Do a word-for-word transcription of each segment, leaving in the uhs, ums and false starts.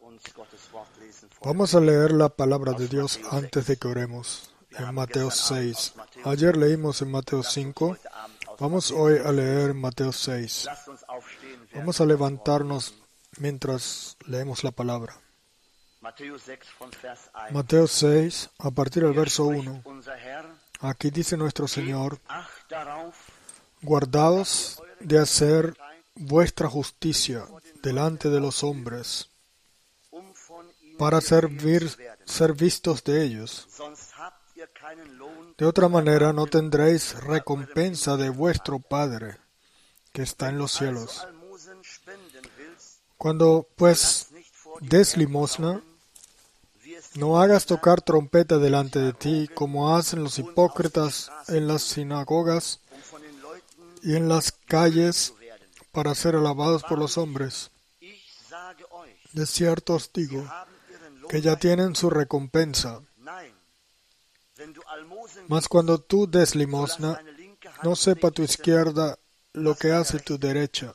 Vamos a leer la palabra de Dios antes de que oremos en Mateo seis. Ayer leímos en Mateo cinco. Vamos hoy a leer Mateo seis. Vamos a levantarnos mientras leemos la palabra. Mateo seis, a partir del verso uno. Aquí dice nuestro Señor: guardaos de hacer vuestra justicia delante de los hombres, para servir, ser vistos de ellos. De otra manera no tendréis recompensa de vuestro Padre que está en los cielos. Cuando pues des limosna, no hagas tocar trompeta delante de ti, como hacen los hipócritas en las sinagogas y en las calles, para ser alabados por los hombres. De cierto os digo que ya tienen su recompensa. Mas cuando tú des limosna, no sepa tu izquierda lo que hace tu derecha,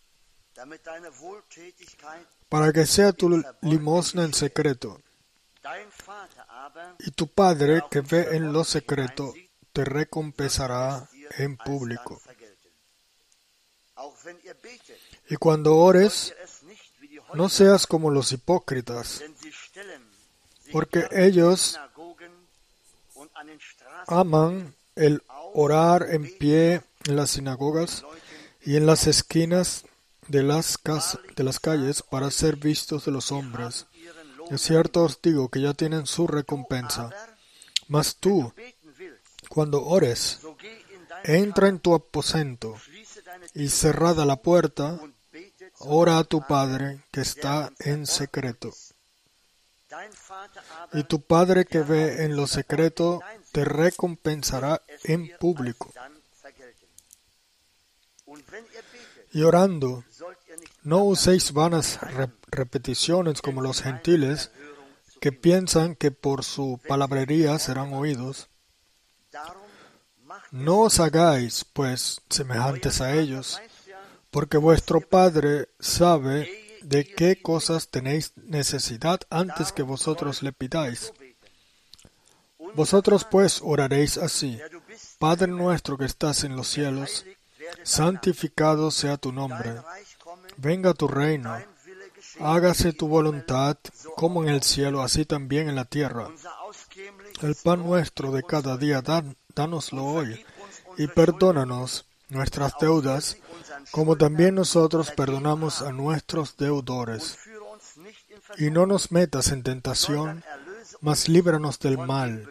para que sea tu limosna en secreto. Y tu Padre, que ve en lo secreto, te recompensará en público. Y cuando ores, no seas como los hipócritas, porque ellos aman el orar en pie en las sinagogas y en las esquinas de las, cas- de las calles para ser vistos de los hombres. De cierto os digo que ya tienen su recompensa. Mas tú, cuando ores, entra en tu aposento y cerrada la puerta, ora a tu Padre que está en secreto. Y tu Padre que ve en lo secreto te recompensará en público. Y orando, no uséis vanas re- repeticiones como los gentiles, que piensan que por su palabrería serán oídos. No os hagáis, pues, semejantes a ellos, porque vuestro Padre sabe de qué cosas tenéis necesidad antes que vosotros le pidáis. Vosotros pues oraréis así: Padre nuestro que estás en los cielos, santificado sea tu nombre. Venga tu reino. Hágase tu voluntad, como en el cielo, así también en la tierra. El pan nuestro de cada día, dan, dánoslo hoy, y perdónanos nuestras deudas, como también nosotros perdonamos a nuestros deudores. Y no nos metas en tentación, mas líbranos del mal.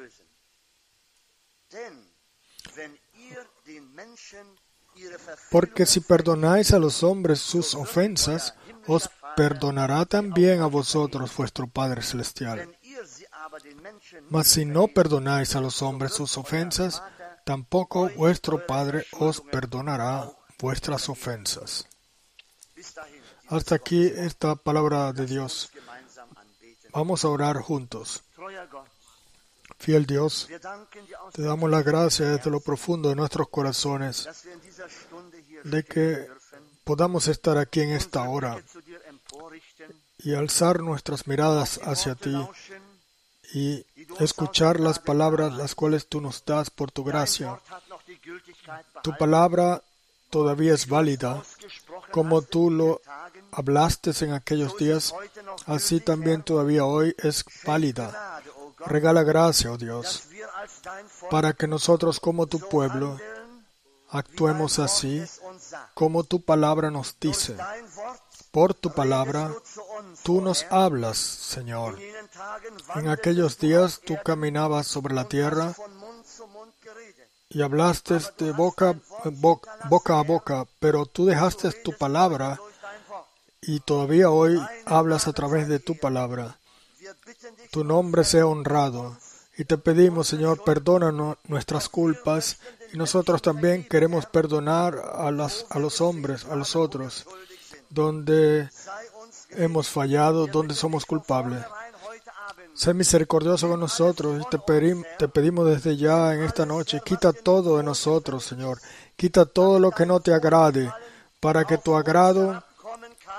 Porque si perdonáis a los hombres sus ofensas, os perdonará también a vosotros vuestro Padre Celestial. Mas si no perdonáis a los hombres sus ofensas, tampoco vuestro Padre os perdonará vuestras ofensas. Hasta aquí esta palabra de Dios. Vamos a orar juntos. Fiel Dios, te damos la gracia desde lo profundo de nuestros corazones de que podamos estar aquí en esta hora y alzar nuestras miradas hacia ti y escuchar las palabras las cuales tú nos das por tu gracia. Tu palabra todavía es válida, como tú lo hablaste en aquellos días, así también todavía hoy es válida. Regala gracia, oh Dios, para que nosotros como tu pueblo actuemos así como tu palabra nos dice. Por tu palabra, tú nos hablas, Señor. En aquellos días tú caminabas sobre la tierra y hablaste de boca, boca, boca a boca, pero tú dejaste tu palabra y todavía hoy hablas a través de tu palabra. Tu nombre sea honrado. Y te pedimos, Señor, perdónanos nuestras culpas, y nosotros también queremos perdonar a, las, a los hombres, a los otros, donde hemos fallado, donde somos culpables. Sé misericordioso con nosotros y te, pedim, te pedimos desde ya en esta noche, quita todo de nosotros, Señor. Quita todo lo que no te agrade, para que tu agrado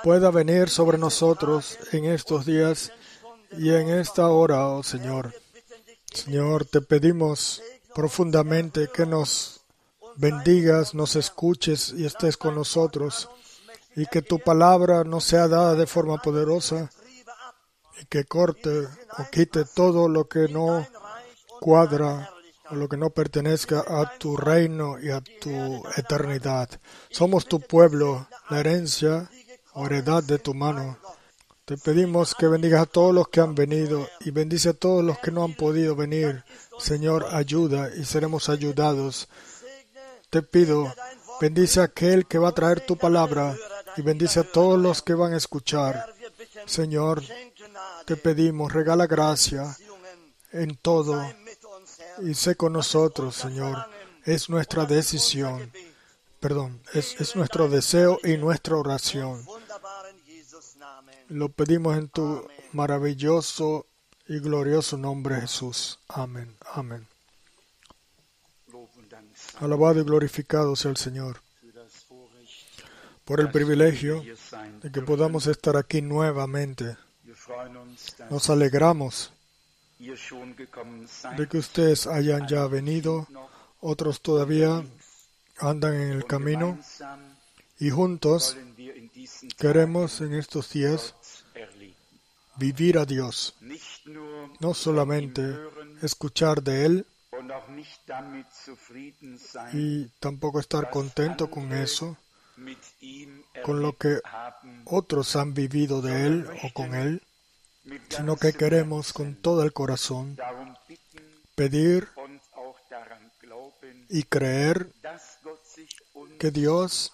pueda venir sobre nosotros en estos días y en esta hora, oh Señor. Señor, te pedimos profundamente que nos bendigas, nos escuches y estés con nosotros, y que tu palabra nos sea dada de forma poderosa y que corte o quite todo lo que no cuadra o lo que no pertenezca a tu reino y a tu eternidad. Somos tu pueblo, la herencia o heredad de tu mano. Te pedimos que bendigas a todos los que han venido y bendice a todos los que no han podido venir. Señor, ayuda y seremos ayudados. Te pido, bendice a aquel que va a traer tu palabra y bendice a todos los que van a escuchar. Señor, te pedimos, regala gracia en todo y sé con nosotros, Señor. Es nuestra decisión, perdón, es, es nuestro deseo y nuestra oración. Lo pedimos en tu maravilloso y glorioso nombre, Jesús. Amén. Amén. Alabado y glorificado sea el Señor por el privilegio de que podamos estar aquí nuevamente. Nos alegramos de que ustedes hayan ya venido, otros todavía andan en el camino y juntos queremos en estos días vivir a Dios, no solamente escuchar de Él y tampoco estar contento con eso, con lo que otros han vivido de Él o con Él, sino que queremos con todo el corazón pedir y creer que Dios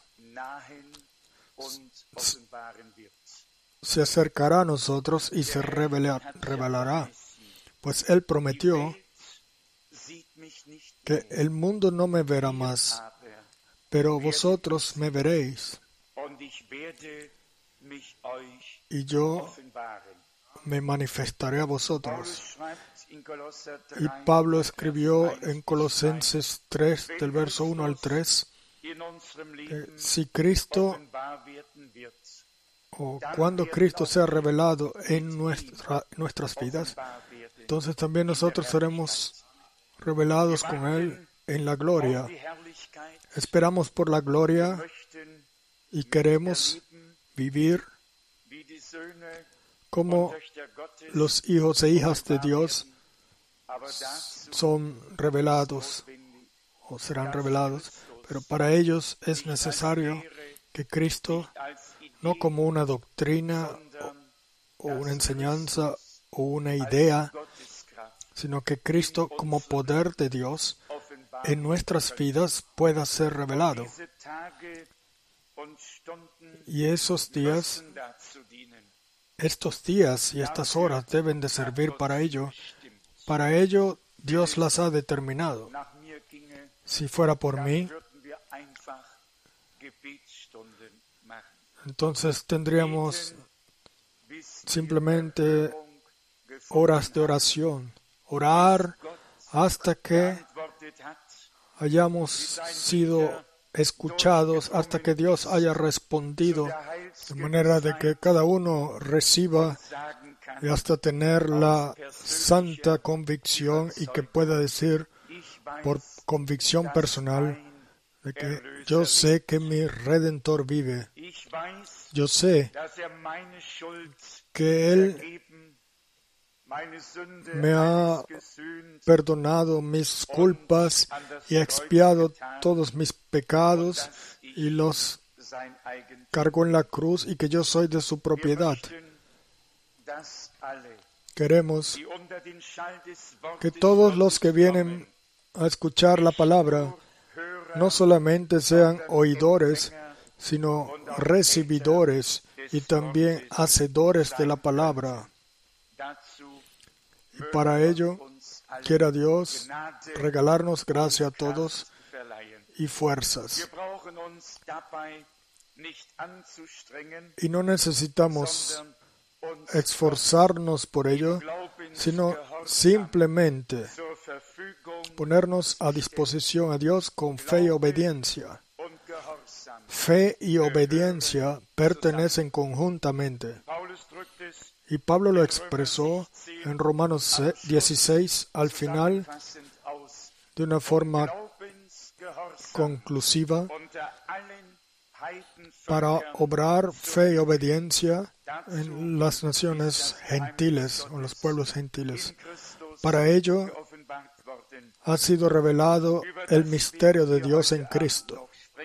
se acercará a nosotros y se revelará, pues Él prometió que el mundo no me verá más, pero vosotros me veréis, y yo me manifestaré a vosotros. Y Pablo escribió en Colosenses tres, del verso uno al tres, que si Cristo, o cuando Cristo sea revelado en nuestra, nuestras vidas, entonces también nosotros seremos revelados con Él en la gloria. Esperamos por la gloria y queremos vivir como los hijos e hijas de Dios son revelados o serán revelados, pero para ellos es necesario que Cristo, no como una doctrina o una enseñanza o una idea, sino que Cristo como poder de Dios en nuestras vidas pueda ser revelado. Y esos días, estos días y estas horas deben de servir para ello. Para ello Dios las ha determinado. Si fuera por mí, entonces tendríamos simplemente horas de oración. Orar hasta que hayamos sido escuchados, hasta que Dios haya respondido, de manera de que cada uno reciba y hasta tener la santa convicción y que pueda decir por convicción personal de que yo sé que mi Redentor vive. Yo sé que Él me ha perdonado mis culpas y ha expiado todos mis pecados y los cargó en la cruz y que yo soy de su propiedad. Queremos que todos los que vienen a escuchar la palabra no solamente sean oidores, sino recibidores y también hacedores de la palabra. Y para ello, quiera Dios regalarnos gracia a todos y fuerzas. Y no necesitamos esforzarnos por ello, sino simplemente ponernos a disposición a Dios con fe y obediencia. fe y obediencia pertenecen conjuntamente. Y Pablo lo expresó en Romanos dieciséis al final de una forma conclusiva para obrar fe y obediencia en las naciones gentiles o los pueblos gentiles. Para ello ha sido revelado el misterio de Dios en Cristo.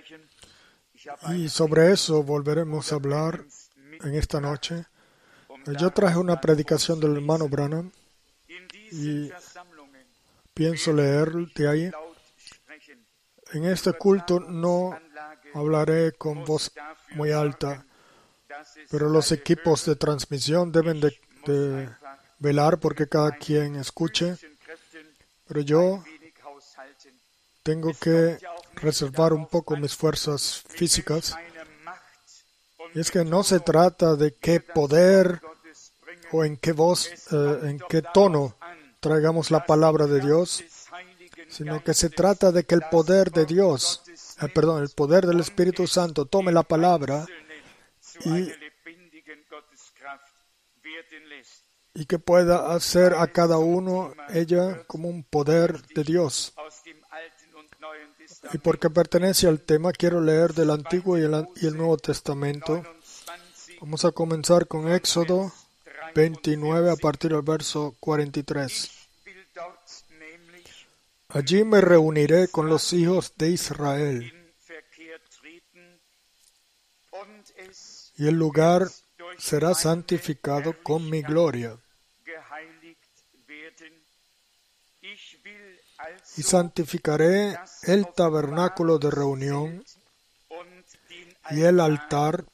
Y sobre eso volveremos a hablar en esta noche. Yo traje una predicación del hermano Branham y pienso leer de ahí. En este culto no hablaré con voz muy alta, pero los equipos de transmisión deben de, de velar porque cada quien escuche. Pero yo tengo que reservar un poco mis fuerzas físicas. Y es que no se trata de qué poder o en qué voz, eh, en qué tono traigamos la palabra de Dios, sino que se trata de que el poder de Dios, eh, perdón, el poder del Espíritu Santo tome la palabra y, y que pueda hacer a cada uno ella como un poder de Dios. Y porque pertenece al tema, quiero leer del Antiguo y el, y el Nuevo Testamento. Vamos a comenzar con Éxodo veintinueve a partir del verso cuarenta y tres. Allí me reuniré con los hijos de Israel, y el lugar será santificado con mi gloria. Y santificaré el tabernáculo de reunión y el altar.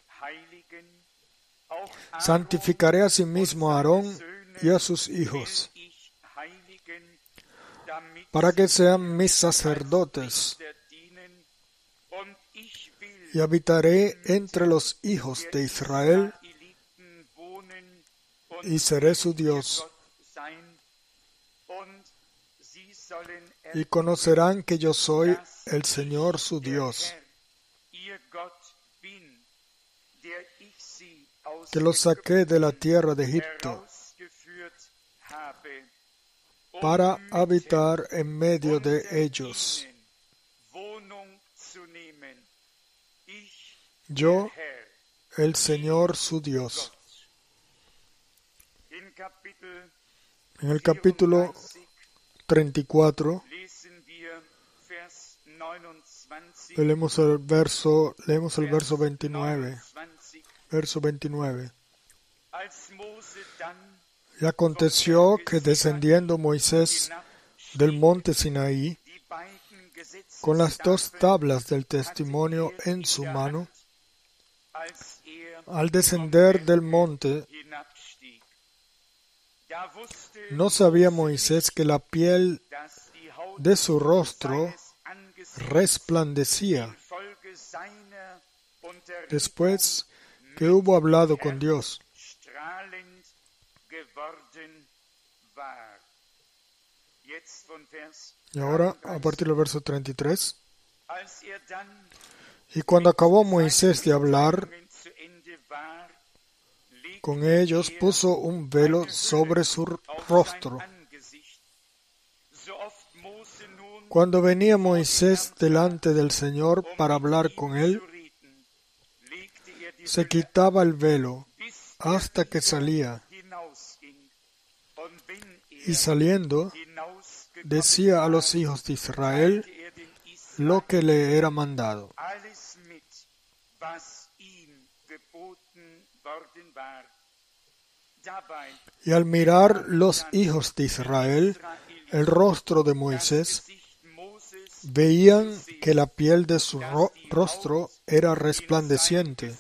Santificaré asimismo a Aarón y a sus hijos, para que sean mis sacerdotes. Y habitaré entre los hijos de Israel, y seré su Dios. Y conocerán que yo soy el Señor su Dios, que los saqué de la tierra de Egipto, para habitar en medio de ellos. Yo, el Señor su Dios. En el capítulo treinta y cuatro, leemos el verso, leemos el verso veintinueve. Verso veintinueve. Y aconteció que descendiendo Moisés del monte Sinaí, con las dos tablas del testimonio en su mano, al descender del monte, no sabía Moisés que la piel de su rostro resplandecía después que hubo hablado con Dios. Y ahora, a partir del verso treinta y tres. Y cuando acabó Moisés de hablar con ellos, puso un velo sobre su rostro. Cuando venía Moisés delante del Señor para hablar con él, se quitaba el velo hasta que salía. Y saliendo, decía a los hijos de Israel lo que le era mandado. Y al mirar los hijos de Israel el rostro de Moisés, veían que la piel de su ro- rostro era resplandeciente.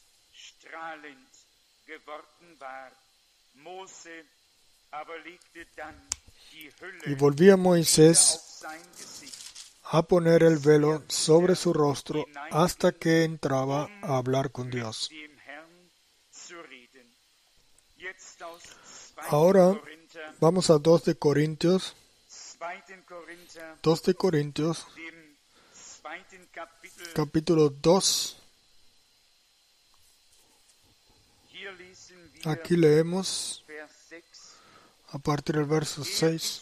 Y volvía Moisés a poner el velo sobre su rostro hasta que entraba a hablar con Dios. Ahora vamos a dos de Corintios, dos de Corintios, capítulo dos, Aquí leemos a partir del verso seis.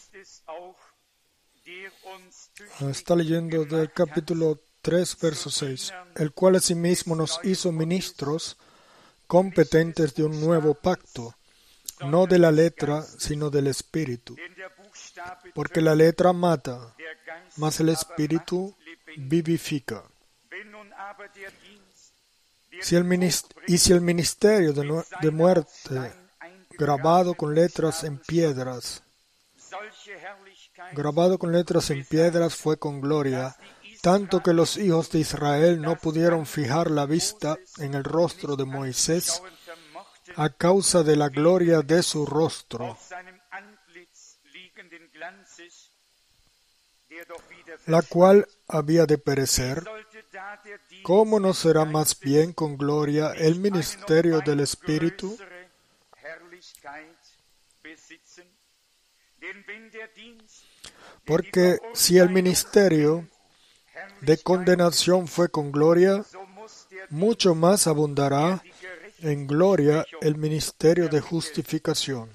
Está leyendo del capítulo tres, verso seis. El cual asimismo nos hizo ministros competentes de un nuevo pacto, no de la letra, sino del Espíritu. Porque la letra mata, mas el Espíritu vivifica. Si el minist- y si el ministerio de, nu- de muerte, grabado con letras en piedras, grabado con letras en piedras fue con gloria, tanto que los hijos de Israel no pudieron fijar la vista en el rostro de Moisés a causa de la gloria de su rostro, la cual había de perecer. ¿Cómo no será más bien con gloria el ministerio del Espíritu? Porque si el ministerio de condenación fue con gloria, mucho más abundará en gloria el ministerio de justificación.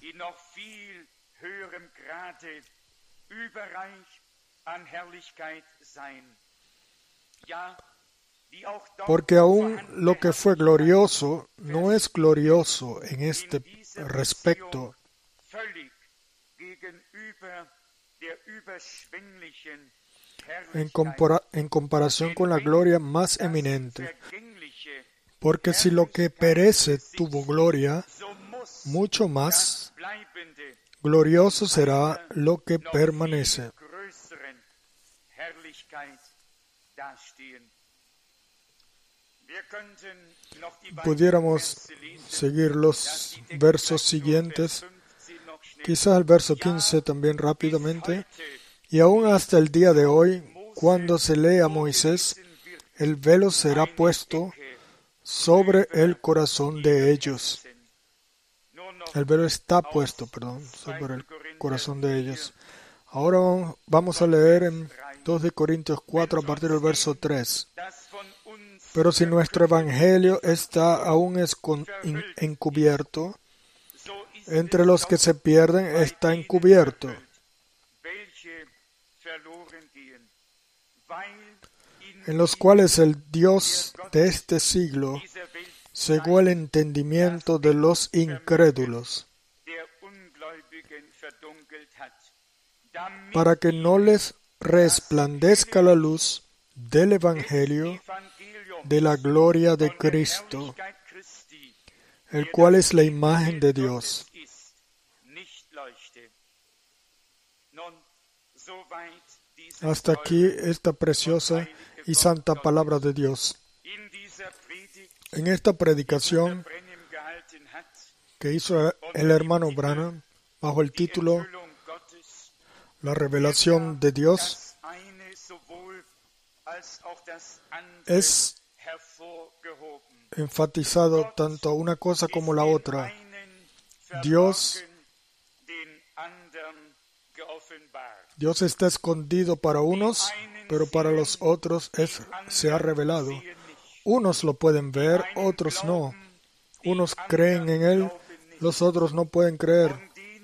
Porque aún lo que fue glorioso no es glorioso en este respecto, en, compara- en comparación con la gloria más eminente. Porque si lo que perece tuvo gloria, mucho más glorioso será lo que permanece. Pudiéramos seguir los versos siguientes, quizás el verso quince también rápidamente. Y aún hasta el día de hoy, cuando se lee a Moisés, el velo será puesto sobre el corazón de ellos. El velo está puesto, perdón, sobre el corazón de ellos. Ahora vamos a leer en dos de Corintios cuatro a partir del verso tres. Pero si nuestro evangelio está aún escon- in- encubierto, entre los que se pierden está encubierto, en los cuales el Dios de este siglo cegó el entendimiento de los incrédulos, para que no les resplandezca la luz del Evangelio de la gloria de Cristo, el cual es la imagen de Dios. Hasta aquí esta preciosa y santa palabra de Dios. En esta predicación que hizo el hermano Branham bajo el título La revelación de Dios, es enfatizado tanto una cosa como la otra. Dios, Dios está escondido para unos, pero para los otros es, se ha revelado. Unos lo pueden ver, otros no. Unos creen en Él, los otros no pueden creer.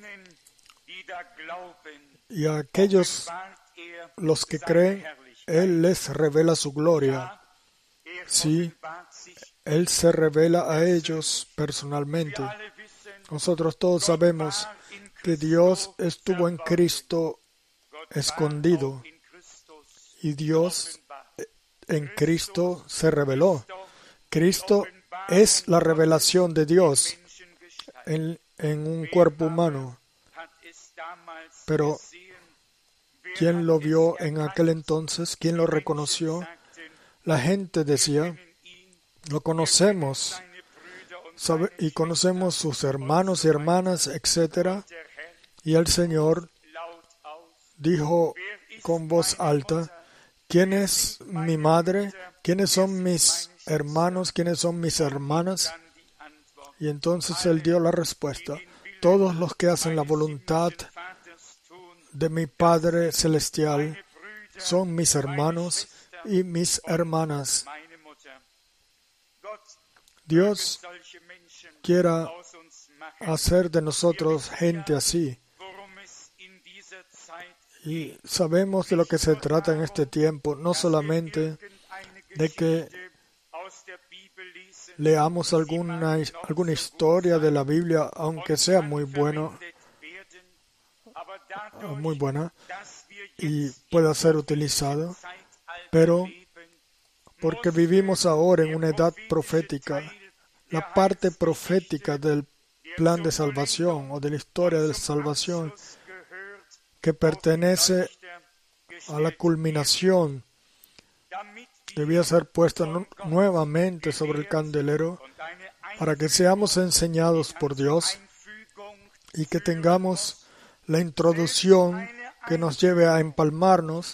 Y a aquellos, los que creen, Él les revela su gloria. Sí, Él se revela a ellos personalmente. Nosotros todos sabemos que Dios estuvo en Cristo escondido y Dios en Cristo se reveló. Cristo es la revelación de Dios en, en un cuerpo humano. Pero ¿quién lo vio en aquel entonces? ¿Quién lo reconoció? La gente decía, lo conocemos, sabe, y conocemos sus hermanos y hermanas, etcétera. Y el Señor dijo con voz alta, ¿quién es mi madre? ¿Quiénes son mis hermanos? ¿Quiénes son mis hermanas? Y entonces Él dio la respuesta, todos los que hacen la voluntad de mi Padre Celestial son mis hermanos y mis hermanas. Dios quiera hacer de nosotros gente así. Y sabemos de lo que se trata en este tiempo, no solamente de que leamos alguna, alguna historia de la Biblia, aunque sea muy bueno, muy buena y pueda ser utilizado, pero porque vivimos ahora en una edad profética, la parte profética del plan de salvación o de la historia de salvación que pertenece a la culminación debía ser puesta nu- nuevamente sobre el candelero para que seamos enseñados por Dios y que tengamos la introducción que nos lleve a empalmarnos,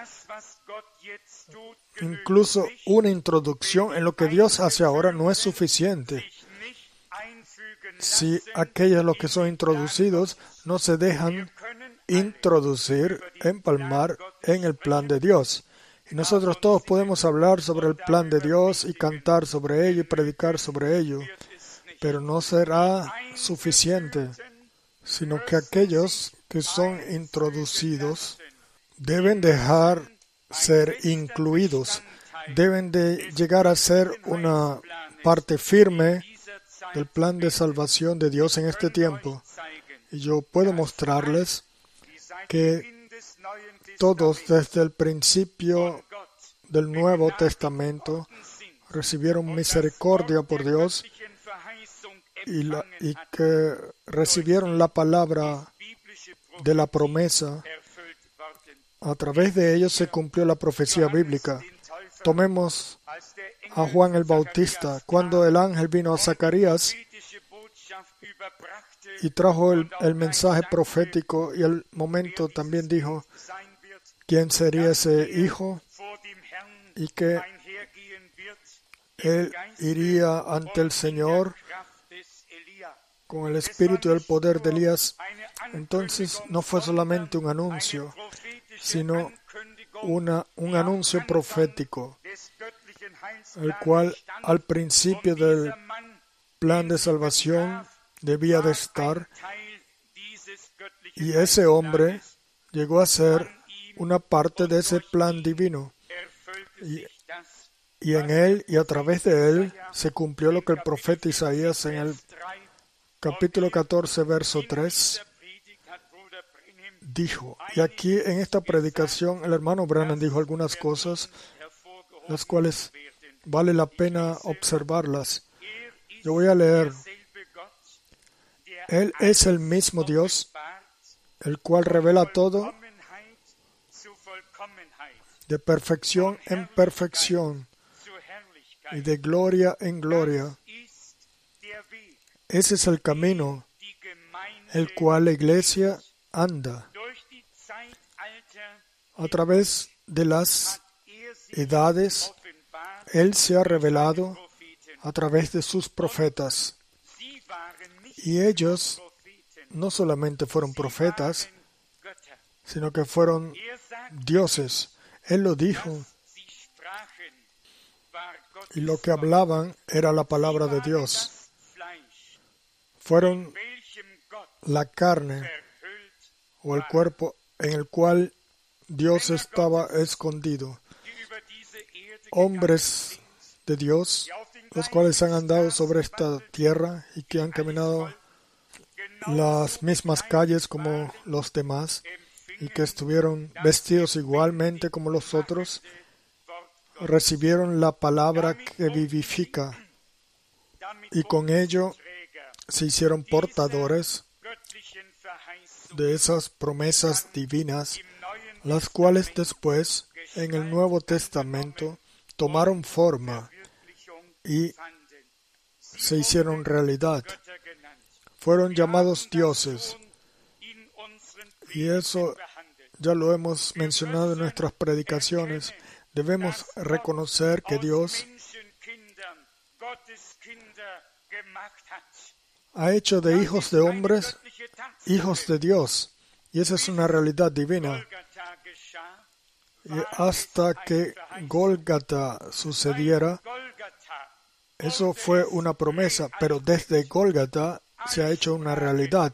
incluso una introducción en lo que Dios hace ahora no es suficiente. Si aquellos los que son introducidos no se dejan introducir, empalmar en el plan de Dios. Y nosotros todos podemos hablar sobre el plan de Dios y cantar sobre ello y predicar sobre ello, pero no será suficiente, sino que aquellos que son introducidos deben dejar ser incluidos, deben de llegar a ser una parte firme del plan de salvación de Dios en este tiempo. Y yo puedo mostrarles que todos desde el principio del Nuevo Testamento recibieron misericordia por Dios y, la, y que recibieron la palabra de la promesa. A través de ellos se cumplió la profecía bíblica. Tomemos a Juan el Bautista. Cuando el ángel vino a Zacarías y trajo el, el mensaje profético, y al momento también dijo quién sería ese hijo y que él iría ante el Señor con el espíritu y el poder de Elías. Entonces no fue solamente un anuncio, sino una, un anuncio profético, el cual al principio del plan de salvación debía de estar, y ese hombre llegó a ser una parte de ese plan divino. Y, y en él y a través de él se cumplió lo que el profeta Isaías en el capítulo catorce, verso tres, dijo. Y aquí en esta predicación el hermano Branham dijo algunas cosas, las cuales vale la pena observarlas. Yo voy a leer. Él es el mismo Dios, el cual revela todo de perfección en perfección y de gloria en gloria. Ese es el camino el cual la iglesia anda. A través de las edades, Él se ha revelado a través de sus profetas. Y ellos no solamente fueron profetas, sino que fueron dioses. Él lo dijo. Y lo que hablaban era la palabra de Dios. Fueron la carne o el cuerpo en el cual Dios estaba escondido. Hombres de Dios, los cuales han andado sobre esta tierra y que han caminado las mismas calles como los demás y que estuvieron vestidos igualmente como los otros, recibieron la palabra que vivifica y con ello se hicieron portadores de esas promesas divinas, las cuales después en el Nuevo Testamento tomaron forma y se hicieron realidad. Fueron llamados dioses. Y eso ya lo hemos mencionado en nuestras predicaciones. Debemos reconocer que Dios ha hecho de hijos de hombres hijos de Dios. Y esa es una realidad divina. Y hasta que Gólgata sucediera, eso fue una promesa, pero desde Gólgata se ha hecho una realidad.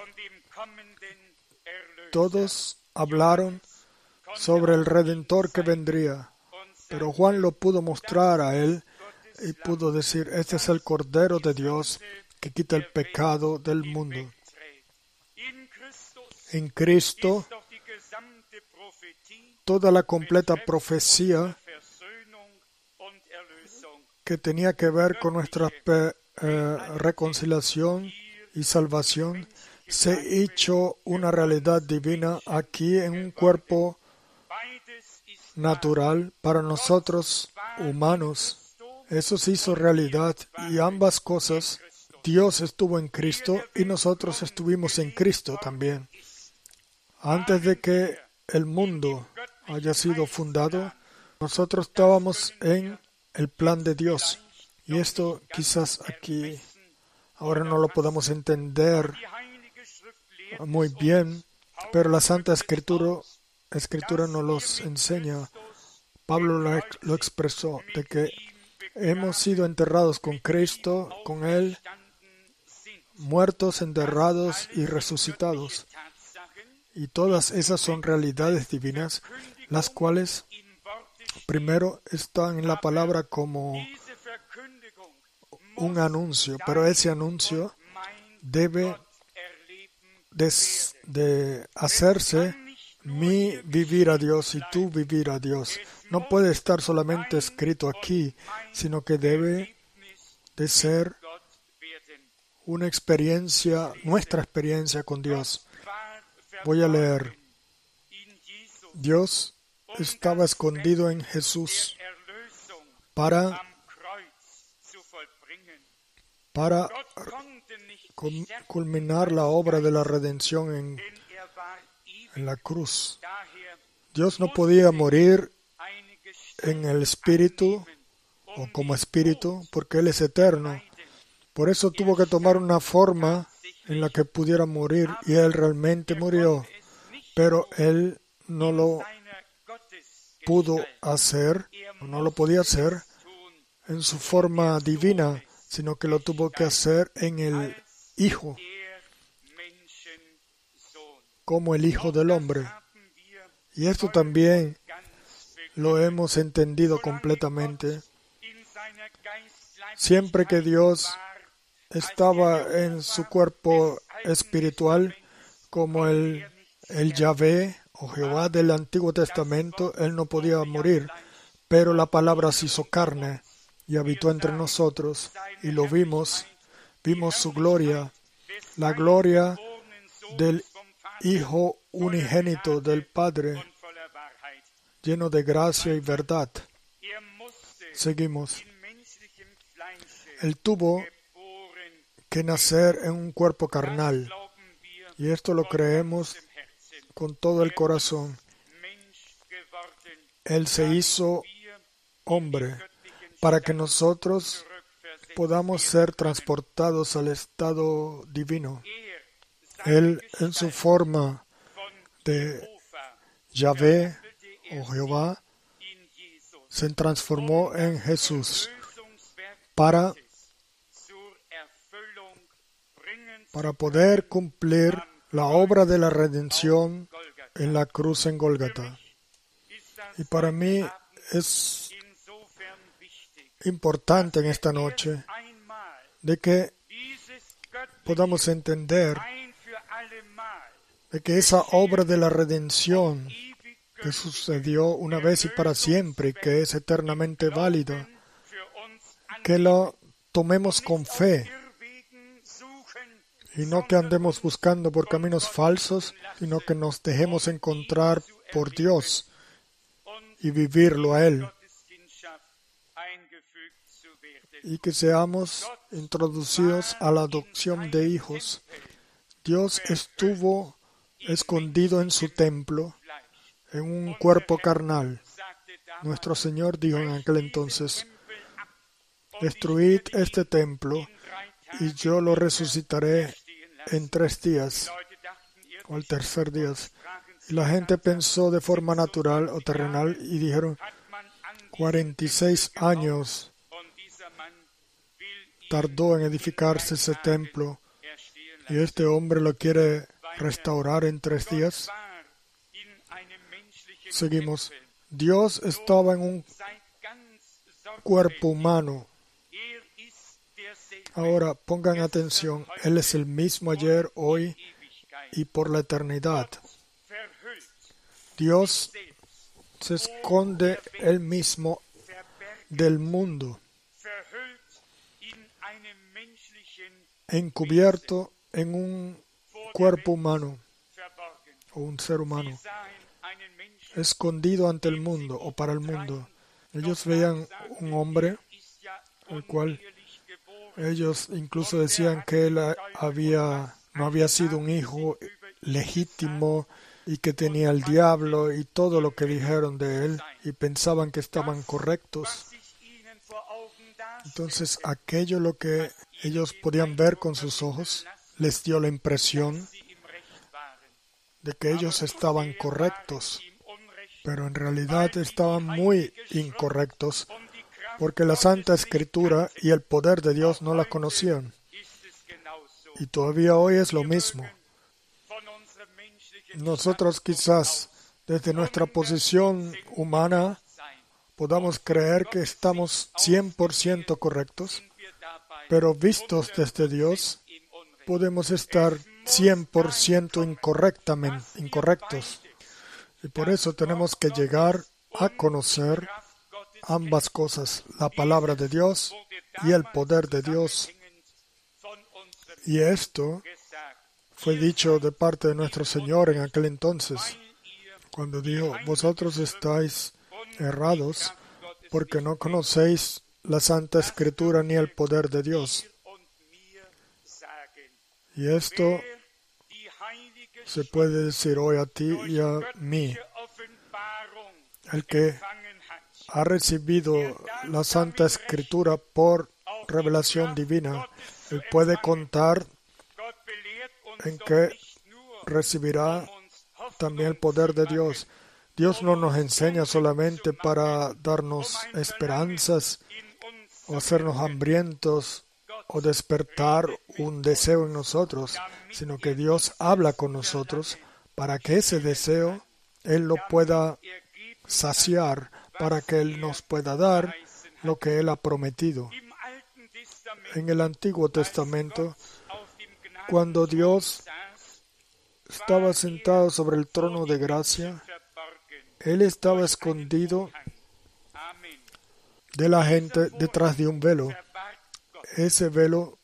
Todos hablaron sobre el Redentor que vendría, pero Juan lo pudo mostrar a él y pudo decir, este es el Cordero de Dios que quita el pecado del mundo. En Cristo, toda la completa profecía que tenía que ver con nuestra eh, reconciliación y salvación se hizo una realidad divina aquí en un cuerpo natural para nosotros humanos. Eso se hizo realidad y ambas cosas, Dios estuvo en Cristo y nosotros estuvimos en Cristo también. Antes de que el mundo haya sido fundado, nosotros estábamos en el plan de Dios. Y esto quizás aquí ahora no lo podamos entender muy bien, pero la Santa Escritura, Escritura nos los enseña. Pablo lo, lo expresó, de que hemos sido enterrados con Cristo, con Él, muertos, enterrados y resucitados. Y todas esas son realidades divinas, las cuales primero están en la palabra como un anuncio, pero ese anuncio debe de, de hacerse mi vivir a Dios y tú vivir a Dios. No puede estar solamente escrito aquí, sino que debe de ser una experiencia, nuestra experiencia con Dios. Voy a leer. Dios estaba escondido en Jesús para, para culminar la obra de la redención en, en la cruz. Dios no podía morir en el espíritu o como espíritu porque Él es eterno. Por eso tuvo que tomar una forma en la que pudiera morir y Él realmente murió. Pero Él no lo pudo hacer, o no lo podía hacer en su forma divina, sino que lo tuvo que hacer en el Hijo, como el Hijo del Hombre. Y esto también lo hemos entendido completamente. Siempre que Dios estaba en su cuerpo espiritual, como el, el Yahvé o Jehová del Antiguo Testamento, Él no podía morir, pero la palabra se hizo carne y habitó entre nosotros, y lo vimos, vimos su gloria, la gloria del Hijo unigénito del Padre, lleno de gracia y verdad. Seguimos. Él tuvo que nacer en un cuerpo carnal, y esto lo creemos con todo el corazón. Él se hizo hombre para que nosotros podamos ser transportados al estado divino. Él, en su forma de Yahvé o Jehová, se transformó en Jesús para, para poder cumplir la obra de la redención en la cruz en Gólgata. Y para mí es importante en esta noche de que podamos entender de que esa obra de la redención que sucedió una vez y para siempre y que es eternamente válida, que la tomemos con fe y no que andemos buscando por caminos falsos, sino que nos dejemos encontrar por Dios y vivirlo a Él, y que seamos introducidos a la adopción de hijos. Dios estuvo escondido en su templo, en un cuerpo carnal. Nuestro Señor dijo en aquel entonces: destruid este templo y yo lo resucitaré en tres días o al tercer día. Y la gente pensó de forma natural o terrenal y dijeron: cuarenta y seis años tardó en edificarse ese templo y este hombre lo quiere restaurar en tres días. Seguimos. Dios estaba en un cuerpo humano. Ahora pongan atención, Él es el mismo ayer, hoy y por la eternidad. Dios se esconde Él mismo del mundo, encubierto en un cuerpo humano o un ser humano, escondido ante el mundo o para el mundo. Ellos veían un hombre, el cual ellos incluso decían que él había, no había sido un hijo legítimo y que tenía el diablo y todo lo que dijeron de él y pensaban que estaban correctos. Entonces aquello lo que ellos podían ver con sus ojos les dio la impresión de que ellos estaban correctos, pero en realidad estaban muy incorrectos porque la Santa Escritura y el poder de Dios no la conocían. Y todavía hoy es lo mismo. Nosotros quizás desde nuestra posición humana podamos creer que estamos cien por ciento correctos, pero vistos desde Dios podemos estar cien por ciento incorrectamente, incorrectos. Y por eso tenemos que llegar a conocer ambas cosas, la palabra de Dios y el poder de Dios. Y esto fue dicho de parte de nuestro Señor en aquel entonces, cuando dijo, vosotros estáis errados porque no conocéis la Santa Escritura ni el poder de Dios. Y esto se puede decir hoy a ti y a mí. El que ha recibido la Santa Escritura por revelación divina, él puede contar en que recibirá también el poder de Dios. Dios no nos enseña solamente para darnos esperanzas o hacernos hambrientos o despertar un deseo en nosotros, sino que Dios habla con nosotros para que ese deseo Él lo pueda saciar, para que Él nos pueda dar lo que Él ha prometido. En el Antiguo Testamento, cuando Dios estaba sentado sobre el trono de gracia, Él estaba escondido de la gente detrás de un velo. Ese velo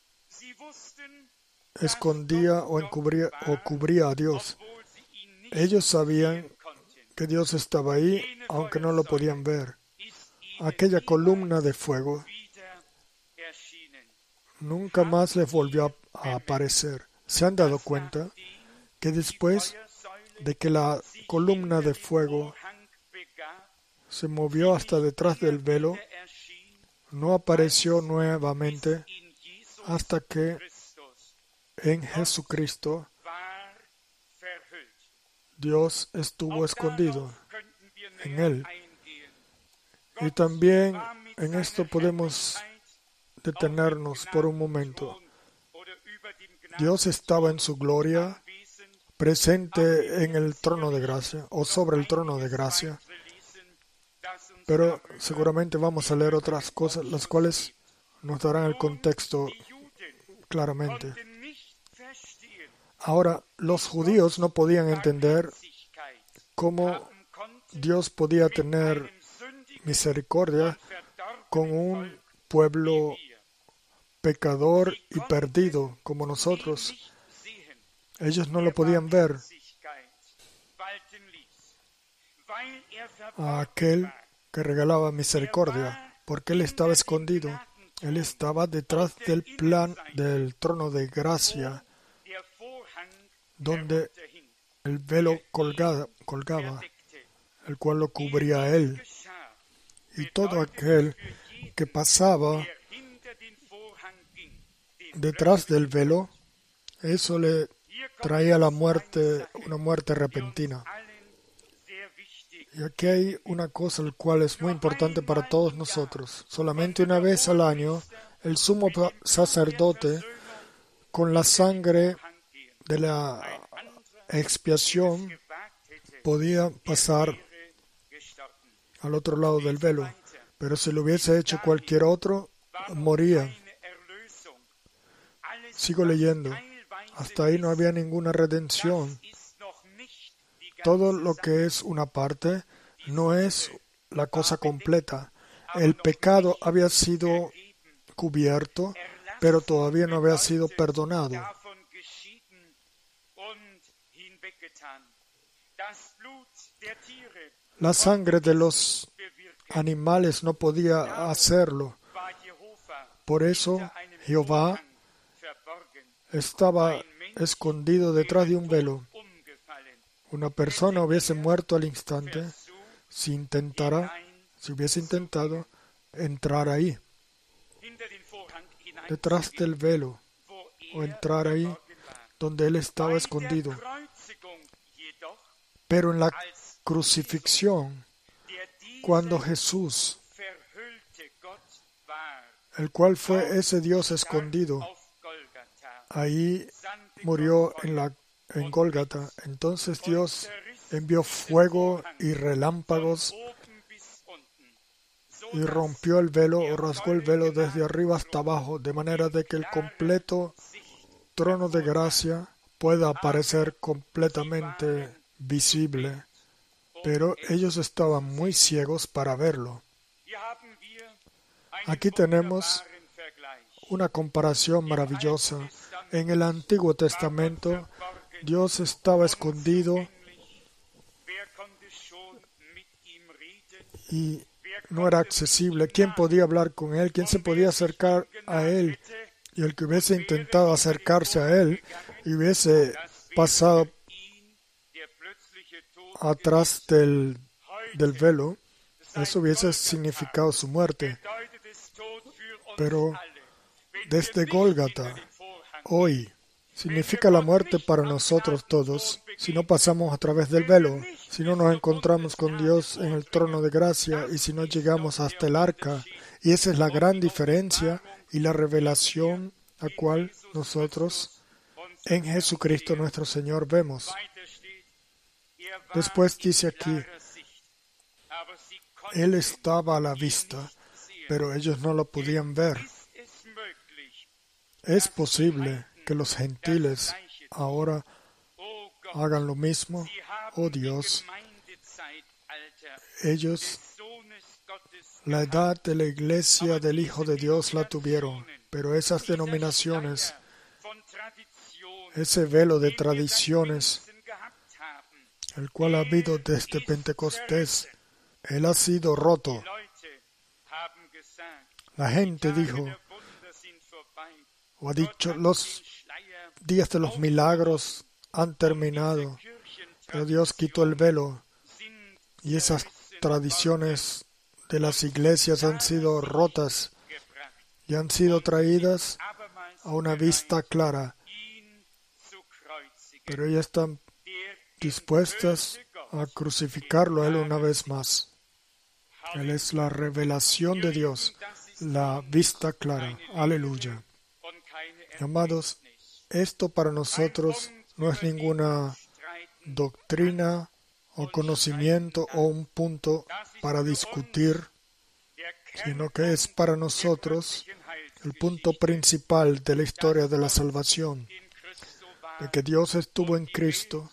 escondía o encubría o cubría a Dios. Ellos sabían que Dios estaba ahí, aunque no lo podían ver. Aquella columna de fuego nunca más les volvió a aparecer. ¿Se han dado cuenta que después de que la columna de fuego se movió hasta detrás del velo, no apareció nuevamente hasta que en Jesucristo Dios estuvo escondido en Él? Y también en esto podemos detenernos por un momento. Dios estaba en su gloria, presente en el trono de gracia, o sobre el trono de gracia. Pero seguramente vamos a leer otras cosas, las cuales nos darán el contexto claramente. Ahora, los judíos no podían entender cómo Dios podía tener misericordia con un pueblo pecador y perdido como nosotros. Ellos no lo podían ver. A aquel que regalaba misericordia, porque Él estaba escondido. Él estaba detrás del plan del trono de gracia, donde el velo colgada, colgaba, el cual lo cubría a Él. Y todo aquel que pasaba detrás del velo, eso le traía la muerte, una muerte repentina. Y aquí hay una cosa la cual es muy importante para todos nosotros. Solamente una vez al año, el sumo sacerdote, con la sangre de la expiación podía pasar al otro lado del velo, pero si lo hubiese hecho cualquier otro, moría. Sigo leyendo. Hasta ahí no había ninguna redención. Todo lo que es una parte no es la cosa completa. El pecado había sido cubierto, pero todavía no había sido perdonado. La sangre de los animales no podía hacerlo. Por eso Jehová estaba escondido detrás de un velo. Una persona hubiese muerto al instante si intentara, si hubiese intentado entrar ahí, detrás del velo, o entrar ahí donde él estaba escondido. Pero en la crucifixión, cuando Jesús, el cual fue ese Dios escondido, ahí murió en la en Gólgata, entonces Dios envió fuego y relámpagos y rompió el velo o rasgó el velo desde arriba hasta abajo, de manera de que el completo trono de gracia pueda aparecer completamente visible. Pero ellos estaban muy ciegos para verlo. Aquí tenemos una comparación maravillosa. En el Antiguo Testamento, Dios estaba escondido y no era accesible. ¿Quién podía hablar con Él? ¿Quién se podía acercar a Él? Y el que hubiese intentado acercarse a Él y hubiese pasado atrás del, del velo, eso hubiese significado su muerte. Pero desde Gólgata, hoy, significa la muerte para nosotros todos si no pasamos a través del velo, si no nos encontramos con Dios en el trono de gracia y si no llegamos hasta el arca. Y esa es la gran diferencia y la revelación a cual nosotros en Jesucristo nuestro Señor vemos. Después dice aquí, Él estaba a la vista, pero ellos no lo podían ver. Es posible que los gentiles ahora hagan lo mismo. Oh Dios, ellos la edad de la iglesia del Hijo de Dios la tuvieron, pero esas denominaciones, ese velo de tradiciones, el cual ha habido desde Pentecostés, él ha sido roto. La gente dijo, o ha dicho, los días de los milagros han terminado, pero Dios quitó el velo y esas tradiciones de las iglesias han sido rotas y han sido traídas a una vista clara, pero ellas están dispuestas a crucificarlo a Él una vez más. Él es la revelación de Dios, la vista clara. Aleluya. Amados, esto para nosotros no es ninguna doctrina o conocimiento o un punto para discutir, sino que es para nosotros el punto principal de la historia de la salvación, de que Dios estuvo en Cristo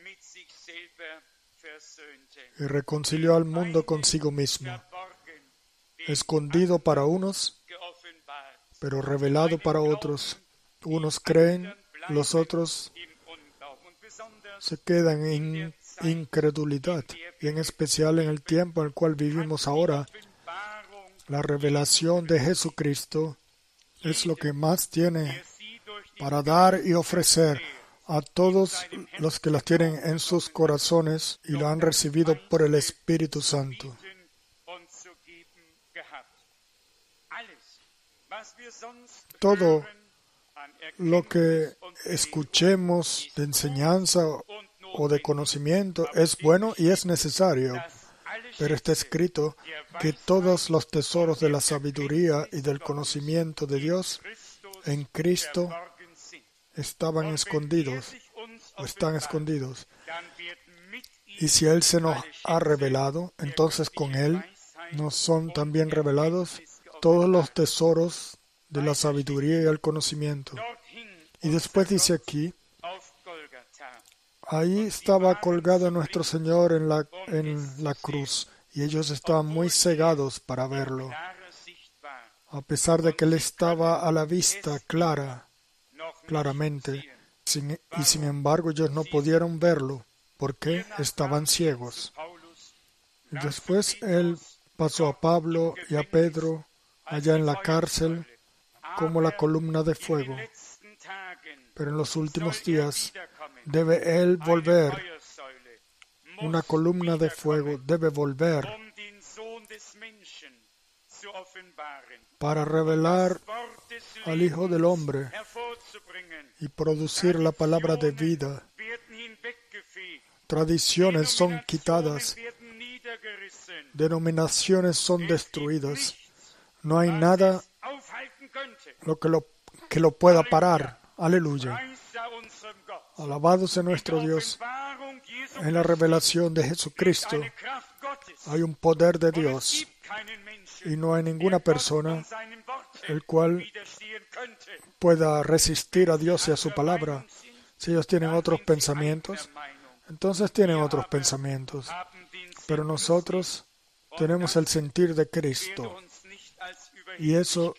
y reconcilió al mundo consigo mismo, escondido para unos, pero revelado para otros. Unos creen, los otros se quedan en incredulidad, y en especial en el tiempo en el cual vivimos ahora, la revelación de Jesucristo es lo que más tiene para dar y ofrecer a todos los que las tienen en sus corazones y lo han recibido por el Espíritu Santo. Todo lo que escuchemos de enseñanza o de conocimiento es bueno y es necesario, pero está escrito que todos los tesoros de la sabiduría y del conocimiento de Dios en Cristo estaban escondidos. o están escondidos. Y si Él se nos ha revelado, entonces con Él nos son también revelados todos los tesoros de la sabiduría y el conocimiento. Y después dice aquí, ahí estaba colgado nuestro Señor en la, en la cruz, y ellos estaban muy cegados para verlo, a pesar de que Él estaba a la vista clara, claramente, sin, y sin embargo ellos no pudieron verlo, porque estaban ciegos. Después Él pasó a Pablo y a Pedro allá en la cárcel como la columna de fuego. Pero en los últimos días debe Él volver, una columna de fuego debe volver para revelar al Hijo del Hombre y producir la palabra de vida. Tradiciones son quitadas, denominaciones son destruidas. No hay nada lo que lo, que lo pueda parar. Aleluya. Alabado sea nuestro Dios. En la revelación de Jesucristo hay un poder de Dios y no hay ninguna persona el cual pueda resistir a Dios y a su palabra. Si ellos tienen otros pensamientos, entonces tienen otros pensamientos. Pero nosotros tenemos el sentir de Cristo y eso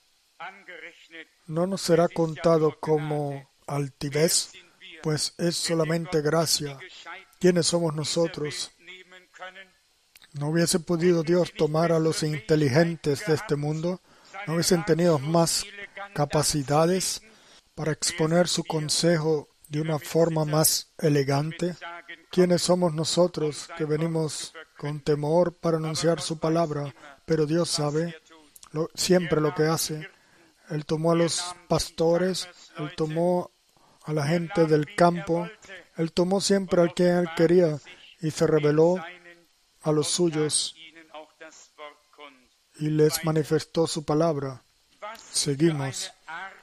no nos será contado como altivez, pues es solamente gracia. ¿Quiénes somos nosotros? ¿No hubiese podido Dios tomar a los inteligentes de este mundo? ¿No hubiesen tenido más capacidades para exponer su consejo de una forma más elegante? ¿Quiénes somos nosotros que venimos con temor para anunciar su palabra? Pero Dios sabe lo, siempre lo que hace. Él tomó a los pastores, Él tomó a la gente del campo, Él tomó siempre al que Él quería y se reveló a los suyos y les manifestó su palabra. Seguimos.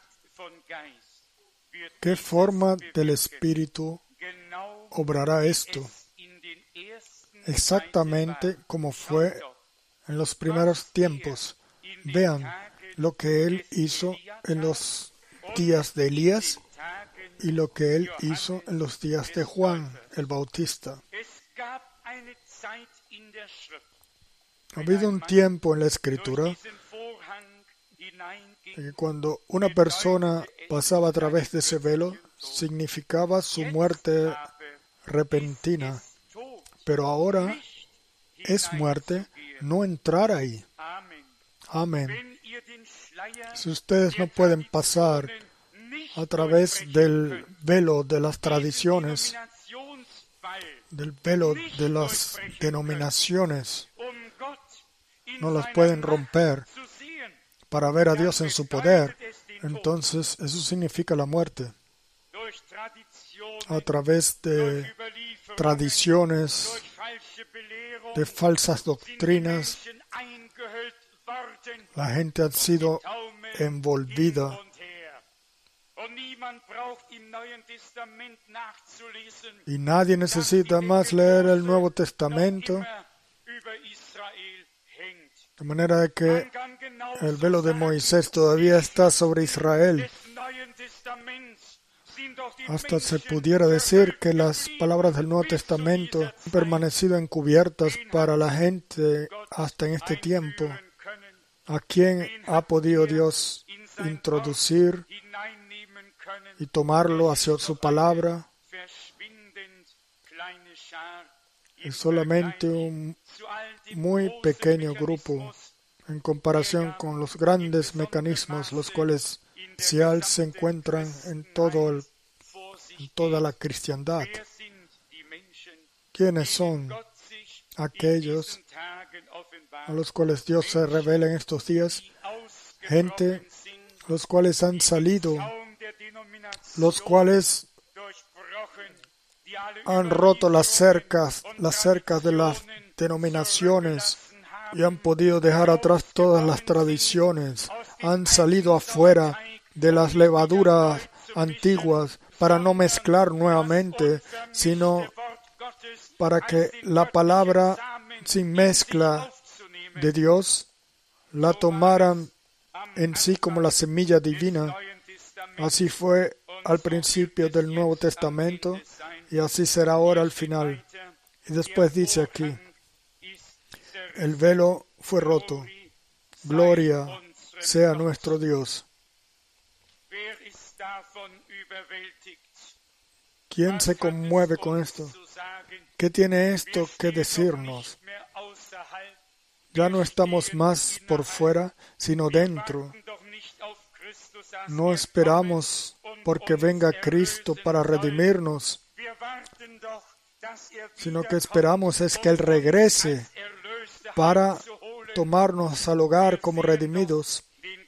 ¿Qué forma del Espíritu obrará esto? Exactamente como fue en los primeros tiempos. Vean lo que Él hizo en los días de Elías y lo que Él hizo en los días de Juan el Bautista. Ha habido un tiempo en la Escritura que cuando una persona pasaba a través de ese velo, significaba su muerte repentina. Pero ahora es muerte no entrar ahí. Amén. Si ustedes no pueden pasar a través del velo de las tradiciones, del velo de las denominaciones, no las pueden romper para ver a Dios en su poder, entonces eso significa la muerte. A través de tradiciones, de falsas doctrinas, la gente ha sido envolvida. Y nadie necesita más leer el Nuevo Testamento, de manera de que el velo de Moisés todavía está sobre Israel. Hasta se pudiera decir que las palabras del Nuevo Testamento han permanecido encubiertas para la gente hasta en este tiempo. ¿A quién ha podido Dios introducir y tomarlo hacia su palabra? Es solamente un muy pequeño grupo en comparación con los grandes mecanismos, los cuales se encuentran en, todo el, en toda la cristiandad. ¿Quiénes son aquellos a los cuales Dios se revela en estos días? Gente, los cuales han salido, los cuales han roto las cercas, las cercas de las denominaciones y han podido dejar atrás todas las tradiciones. Han salido afuera de las levaduras antiguas para no mezclar nuevamente, sino para que la palabra sin mezcla de Dios la tomaran en sí como la semilla divina. Así fue al principio del Nuevo Testamento y así será ahora al final. Y después dice aquí, el velo fue roto. Gloria sea nuestro Dios. ¿Quién se conmueve con esto? ¿Qué tiene esto que decirnos? Ya no estamos más por fuera, sino dentro. No esperamos porque venga Cristo para redimirnos, sino que esperamos es que Él regrese para tomarnos al hogar como redimidos.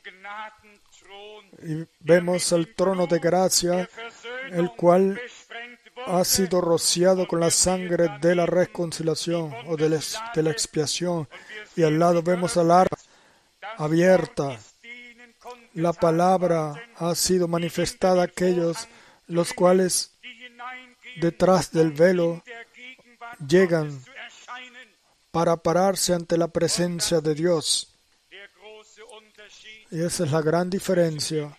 Y vemos el trono de gracia, el cual ha sido rociado con la sangre de la reconciliación o de la, de la expiación. Y al lado vemos al arca abierta. La palabra ha sido manifestada a aquellos los cuales detrás del velo llegan para pararse ante la presencia de Dios. Y esa es la gran diferencia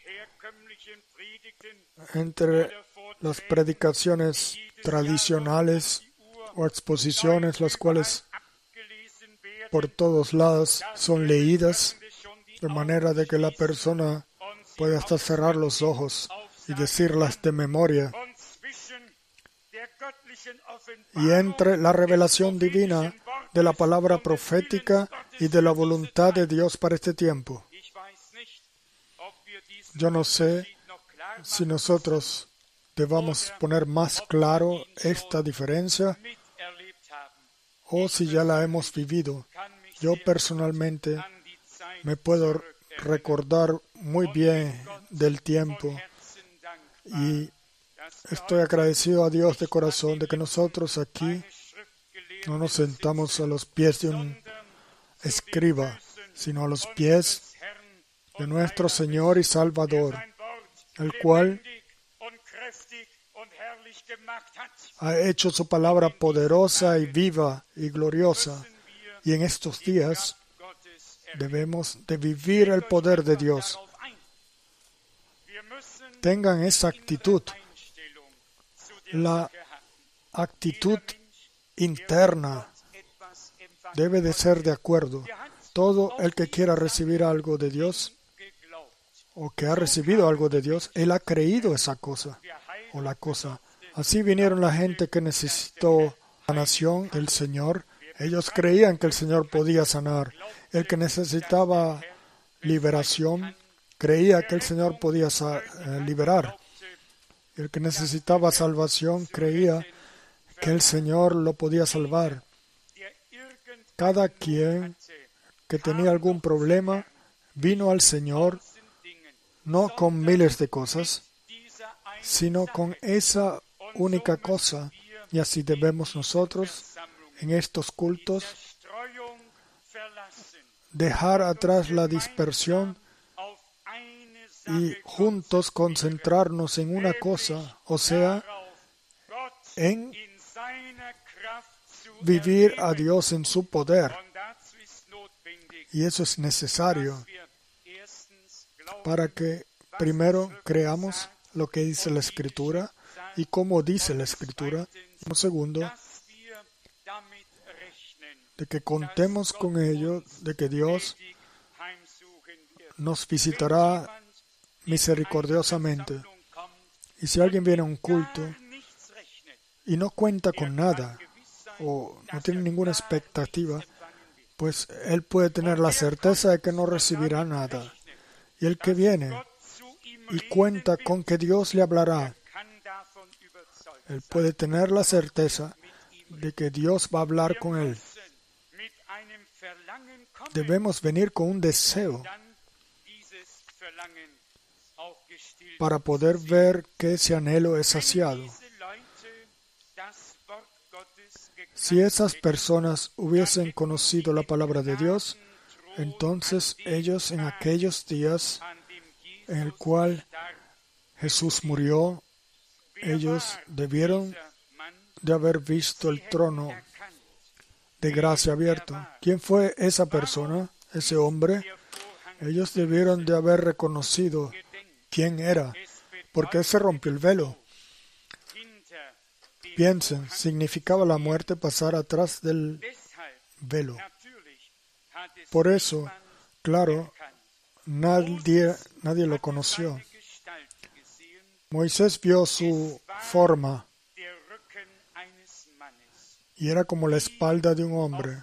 entre las predicaciones tradicionales o exposiciones, las cuales por todos lados son leídas, de manera de que la persona puede hasta cerrar los ojos y decirlas de memoria. Y entre la revelación divina de la palabra profética y de la voluntad de Dios para este tiempo. Yo no sé si nosotros debamos poner más claro esta diferencia o si ya la hemos vivido. Yo personalmente me puedo recordar muy bien del tiempo y estoy agradecido a Dios de corazón de que nosotros aquí no nos sentamos a los pies de un escriba, sino a los pies de nuestro Señor y Salvador, el cual ha hecho su palabra poderosa y viva y gloriosa. Y en estos días debemos de vivir el poder de Dios. Tengan esa actitud, la actitud interna debe de ser de acuerdo. Todo el que quiera recibir algo de Dios o que ha recibido algo de Dios, él ha creído esa cosa o la cosa. Así vinieron la gente que necesitó sanación del Señor. Ellos creían que el Señor podía sanar. El que necesitaba liberación creía que el Señor podía eh, liberar. El que necesitaba salvación creía que el Señor lo podía salvar. Cada quien que tenía algún problema vino al Señor no con miles de cosas, sino con esa única cosa. Y así debemos nosotros en estos cultos dejar atrás la dispersión y juntos concentrarnos en una cosa, o sea, en vivir a Dios en su poder. Y eso es necesario para que primero creamos lo que dice la Escritura y cómo dice la Escritura. Y segundo, de que contemos con ello, de que Dios nos visitará misericordiosamente. Y si alguien viene a un culto y no cuenta con nada o no tiene ninguna expectativa, pues él puede tener la certeza de que no recibirá nada. Y el que viene y cuenta con que Dios le hablará, él puede tener la certeza de que Dios va a hablar con él. Debemos venir con un deseo para poder ver que ese anhelo es saciado. Si esas personas hubiesen conocido la palabra de Dios, entonces ellos en aquellos días en el cual Jesús murió ellos debieron de haber visto el trono de gracia abierto. ¿Quién fue esa persona, ese hombre? Ellos debieron de haber reconocido quién era, porque se rompió el velo. Piensen, significaba la muerte pasar atrás del velo. Por eso, claro, nadie, nadie lo conoció. Moisés vio su forma y era como la espalda de un hombre.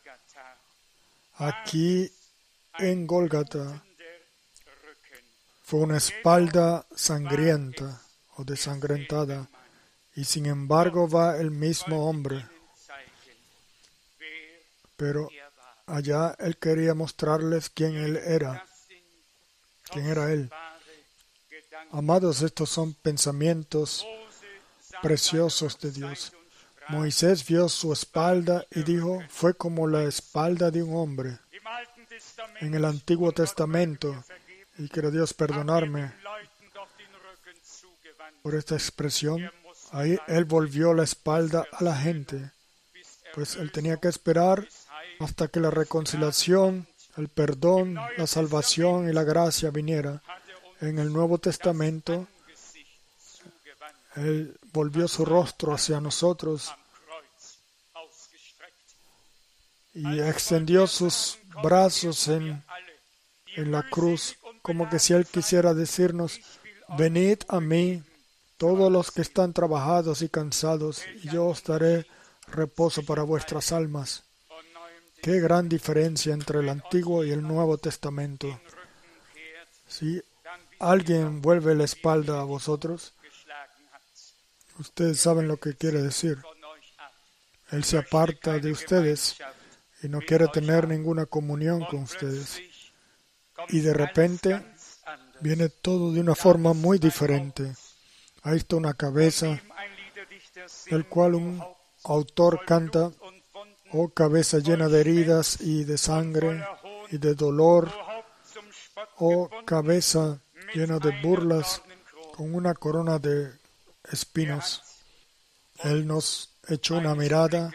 Aquí en Gólgata fue una espalda sangrienta o desangrentada, y sin embargo va el mismo hombre. Pero allá él quería mostrarles quién él era, quién era él. Amados, estos son pensamientos preciosos de Dios. Moisés vio su espalda y dijo, fue como la espalda de un hombre. En el Antiguo Testamento, y quiero Dios perdonarme por esta expresión, ahí él volvió la espalda a la gente, pues él tenía que esperar hasta que la reconciliación, el perdón, la salvación y la gracia viniera. En el Nuevo Testamento, él volvió su rostro hacia nosotros y extendió sus brazos en, en la cruz, como que si él quisiera decirnos, venid a mí, todos los que están trabajados y cansados, y yo os daré reposo para vuestras almas. Qué gran diferencia entre el Antiguo y el Nuevo Testamento. Si alguien vuelve la espalda a vosotros, ustedes saben lo que quiere decir. Él se aparta de ustedes y no quiere tener ninguna comunión con ustedes. Y de repente viene todo de una forma muy diferente. Ahí está una cabeza, del cual un autor canta, oh cabeza llena de heridas y de sangre y de dolor, oh cabeza llena de burlas, con una corona de espinos. Él nos echó una mirada,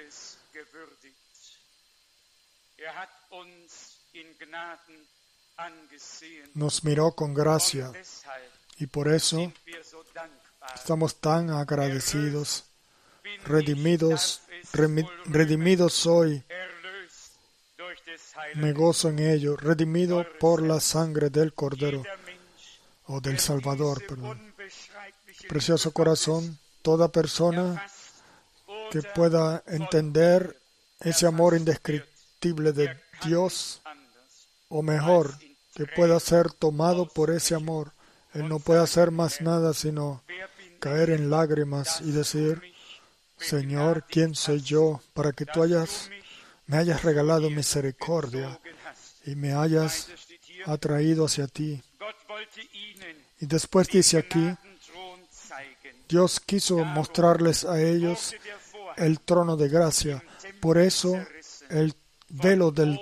nos miró con gracia, y por eso estamos tan agradecidos, redimidos, redimidos soy, me gozo en ello, redimido por la sangre del Cordero, o del Salvador, perdón. Precioso corazón, toda persona que pueda entender ese amor indescriptible de Dios, o mejor, que pueda ser tomado por ese amor, él no puede hacer más nada sino caer en lágrimas y decir, Señor, ¿quién soy yo para que tú hayas, me hayas regalado misericordia y me hayas atraído hacia ti? Y después dice aquí, Dios quiso mostrarles a ellos el trono de gracia. Por eso el velo del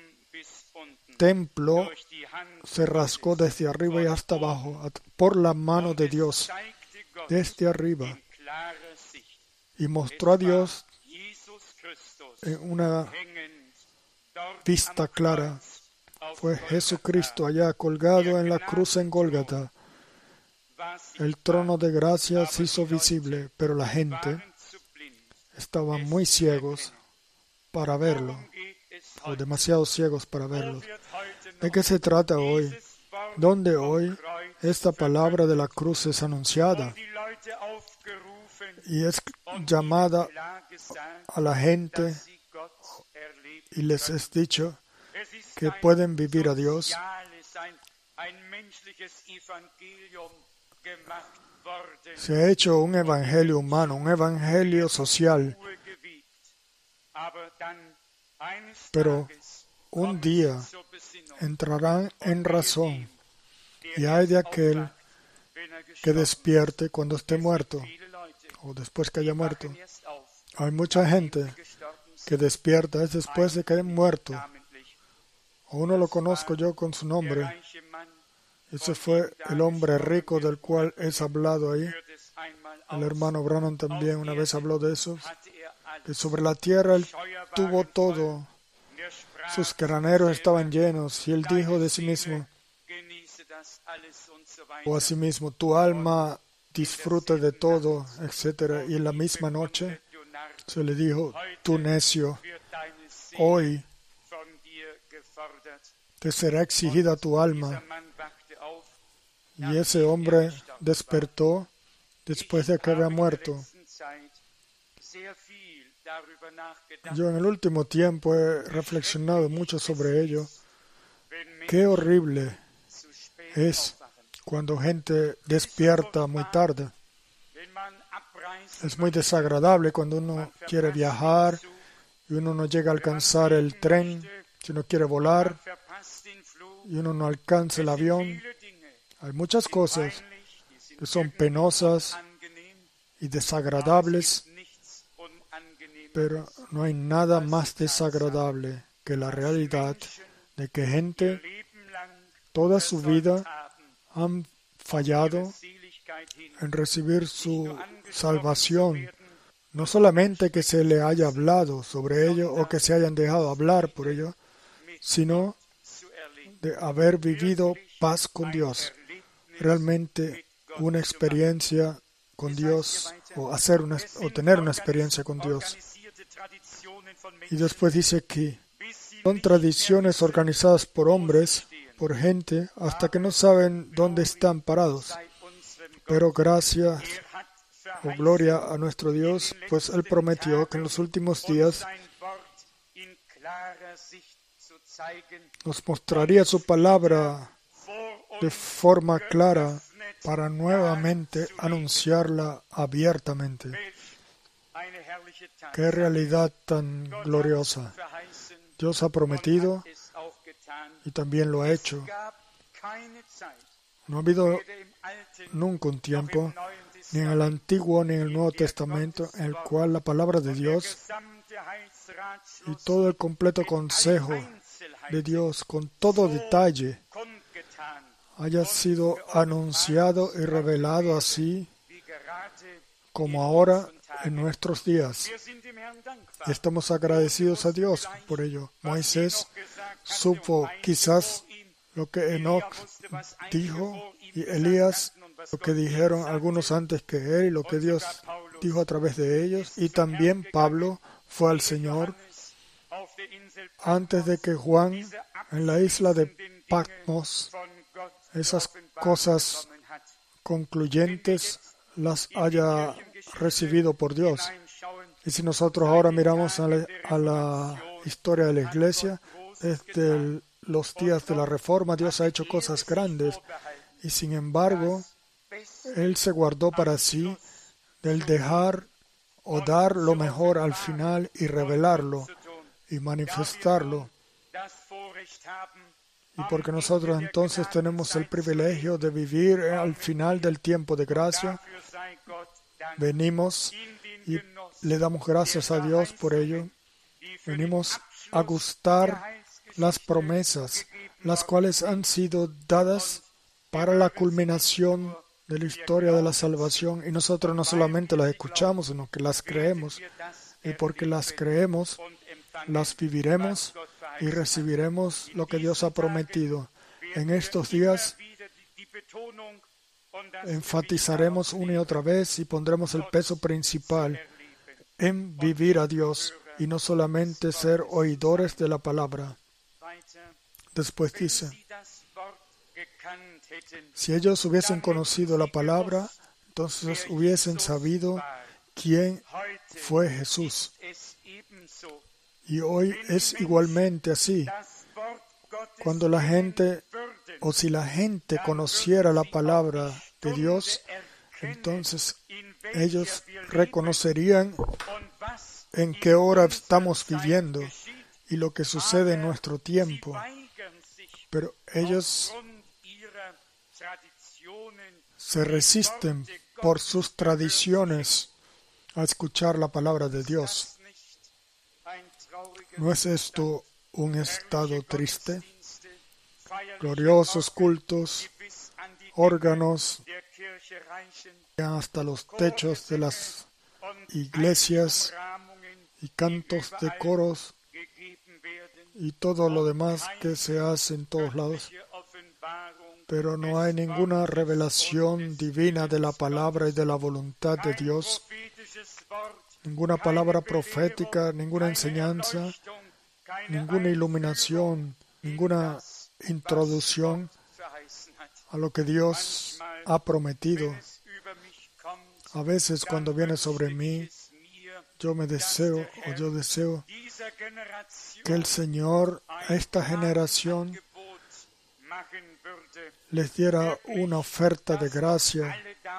templo se rasgó desde arriba y hasta abajo, por la mano de Dios, desde arriba. Y mostró a Dios en una vista clara. Fue Jesucristo allá colgado en la cruz en Gólgata. El trono de gracia se hizo visible, pero la gente estaba muy ciegos para verlo, o demasiado ciegos para verlo. ¿De qué se trata hoy? ¿Dónde hoy esta palabra de la cruz es anunciada y es llamada a la gente y les es dicho que pueden vivir a Dios? Se ha hecho un evangelio humano, un evangelio social, pero un día entrarán en razón, y hay de aquel que despierte cuando esté muerto, o después que haya muerto. Hay mucha gente que despierta es después de que haya muerto. A uno lo conozco yo con su nombre. Ese fue el hombre rico del cual es hablado ahí. El hermano Branham también una vez habló de eso, que sobre la tierra él tuvo todo, sus graneros estaban llenos, y él dijo de sí mismo, o a sí mismo, tu alma disfruta de todo, etcétera. Y en la misma noche se le dijo, tú necio, hoy te será exigida tu alma. Y ese hombre despertó después de que había muerto. Yo en el último tiempo he reflexionado mucho sobre ello. Qué horrible es cuando gente despierta muy tarde. Es muy desagradable cuando uno quiere viajar y uno no llega a alcanzar el tren, si uno quiere volar y uno no alcanza el avión. Hay muchas cosas que son penosas y desagradables, pero no hay nada más desagradable que la realidad de que gente toda su vida han fallado en recibir su salvación. No solamente que se le haya hablado sobre ello o que se hayan dejado hablar por ello, sino de haber vivido paz con Dios. Realmente una experiencia con Dios o hacer una, o tener una experiencia con Dios. Y después dice aquí, son tradiciones organizadas por hombres, por gente, hasta que no saben dónde están parados. Pero gracias o gloria a nuestro Dios, pues Él prometió que en los últimos días nos mostraría su palabra de forma clara para nuevamente anunciarla abiertamente. Qué realidad tan gloriosa. Dios ha prometido y también lo ha hecho. No ha habido nunca un tiempo, ni en el Antiguo ni en el Nuevo Testamento, en el cual la palabra de Dios y todo el completo consejo de Dios, con todo detalle, haya sido anunciado y revelado así como ahora en nuestros días. Estamos agradecidos a Dios por ello. Moisés supo quizás lo que Enoc dijo y Elías, lo que dijeron algunos antes que él y lo que Dios dijo a través de ellos. Y también Pablo fue al Señor antes de que Juan en la isla de Patmos esas cosas concluyentes las haya recibido por Dios. Y si nosotros ahora miramos a la, a la historia de la Iglesia, desde el, los días de la Reforma, Dios ha hecho cosas grandes. Y sin embargo, Él se guardó para sí del dejar o dar lo mejor al final y revelarlo y manifestarlo. Y porque nosotros entonces tenemos el privilegio de vivir al final del tiempo de gracia, venimos y le damos gracias a Dios por ello. Venimos a gustar las promesas, las cuales han sido dadas para la culminación de la historia de la salvación. Y nosotros no solamente las escuchamos, sino que las creemos. Y porque las creemos, las viviremos y recibiremos lo que Dios ha prometido. En estos días enfatizaremos una y otra vez y pondremos el peso principal en vivir a Dios y no solamente ser oidores de la palabra. Después dice, si ellos hubiesen conocido la palabra, entonces hubiesen sabido quién fue Jesús. Y hoy es igualmente así. Cuando la gente, o si la gente conociera la palabra de Dios, entonces ellos reconocerían en qué hora estamos viviendo y lo que sucede en nuestro tiempo. Pero ellos se resisten por sus tradiciones a escuchar la palabra de Dios. ¿No es esto un estado triste? Gloriosos cultos, órganos hasta los techos de las iglesias y cantos de coros y todo lo demás que se hace en todos lados. Pero no hay ninguna revelación divina de la palabra y de la voluntad de Dios, ninguna palabra profética, ninguna enseñanza, ninguna iluminación, ninguna introducción a lo que Dios ha prometido. A veces cuando viene sobre mí, yo me deseo o yo deseo que el Señor a esta generación les diera una oferta de gracia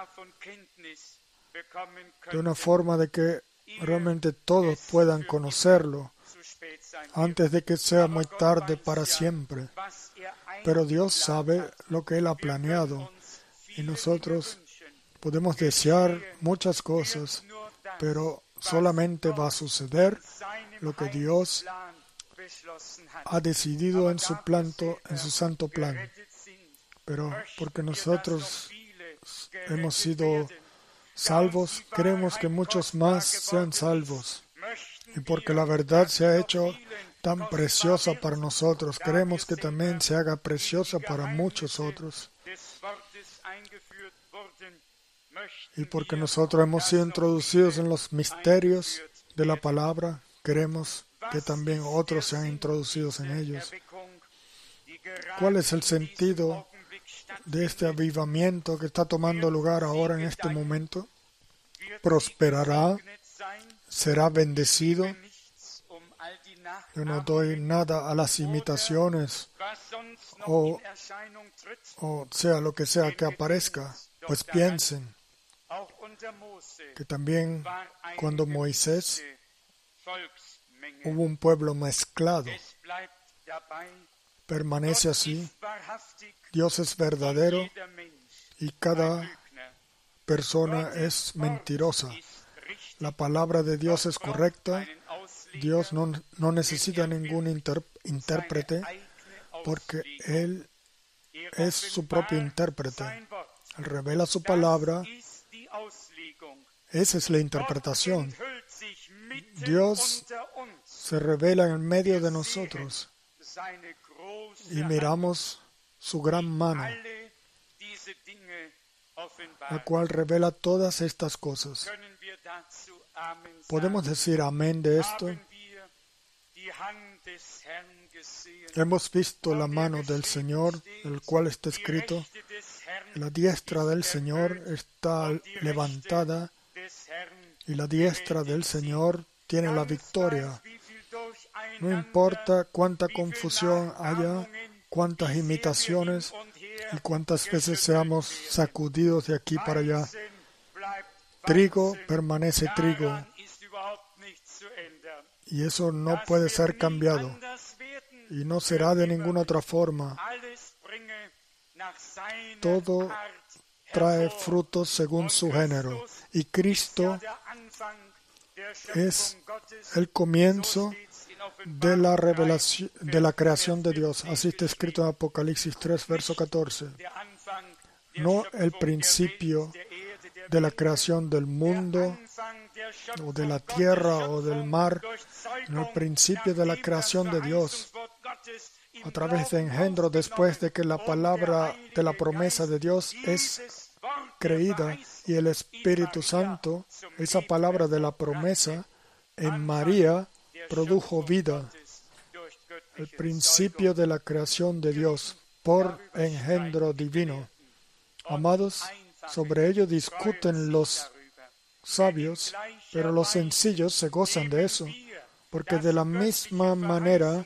de una forma de que realmente todos puedan conocerlo antes de que sea muy tarde para siempre. Pero Dios sabe lo que Él ha planeado y nosotros podemos desear muchas cosas, pero solamente va a suceder lo que Dios ha decidido en su planto, en su santo plan. Pero porque nosotros hemos sido salvos, queremos que muchos más sean salvos. Y porque la verdad se ha hecho tan preciosa para nosotros, queremos que también se haga preciosa para muchos otros. Y porque nosotros hemos sido introducidos en los misterios de la palabra, queremos que también otros sean introducidos en ellos. ¿Cuál es el sentido de este avivamiento que está tomando lugar ahora en este momento? Prosperará, será bendecido. Yo no doy nada a las imitaciones o, o sea lo que sea que aparezca, pues piensen que también cuando Moisés hubo un pueblo mezclado. Permanece así. Dios es verdadero y cada persona es mentirosa. La palabra de Dios es correcta. Dios no, no necesita ningún inter, intérprete porque Él es su propio intérprete. Él revela su palabra. Esa es la interpretación. Dios se revela en medio de nosotros y miramos su gran mano, la cual revela todas estas cosas. ¿Podemos decir amén de esto? Hemos visto la mano del Señor, el cual está escrito: la diestra del Señor está levantada y la diestra del Señor tiene la victoria. No importa cuánta confusión haya, cuántas imitaciones y cuántas veces seamos sacudidos de aquí para allá, trigo permanece trigo y eso no puede ser cambiado y no será de ninguna otra forma. Todo trae frutos según su género y Cristo es el comienzo de la revelación, de la creación de Dios. Así está escrito en Apocalipsis tres, verso catorce. No el principio de la creación del mundo, o de la tierra, o del mar, sino el principio de la creación de Dios, a través de engendro, después de que la palabra de la promesa de Dios es creída, y el Espíritu Santo, esa palabra de la promesa, en María, produjo vida, el principio de la creación de Dios, por engendro divino. Amados, sobre ello discuten los sabios, pero los sencillos se gozan de eso, porque de la misma manera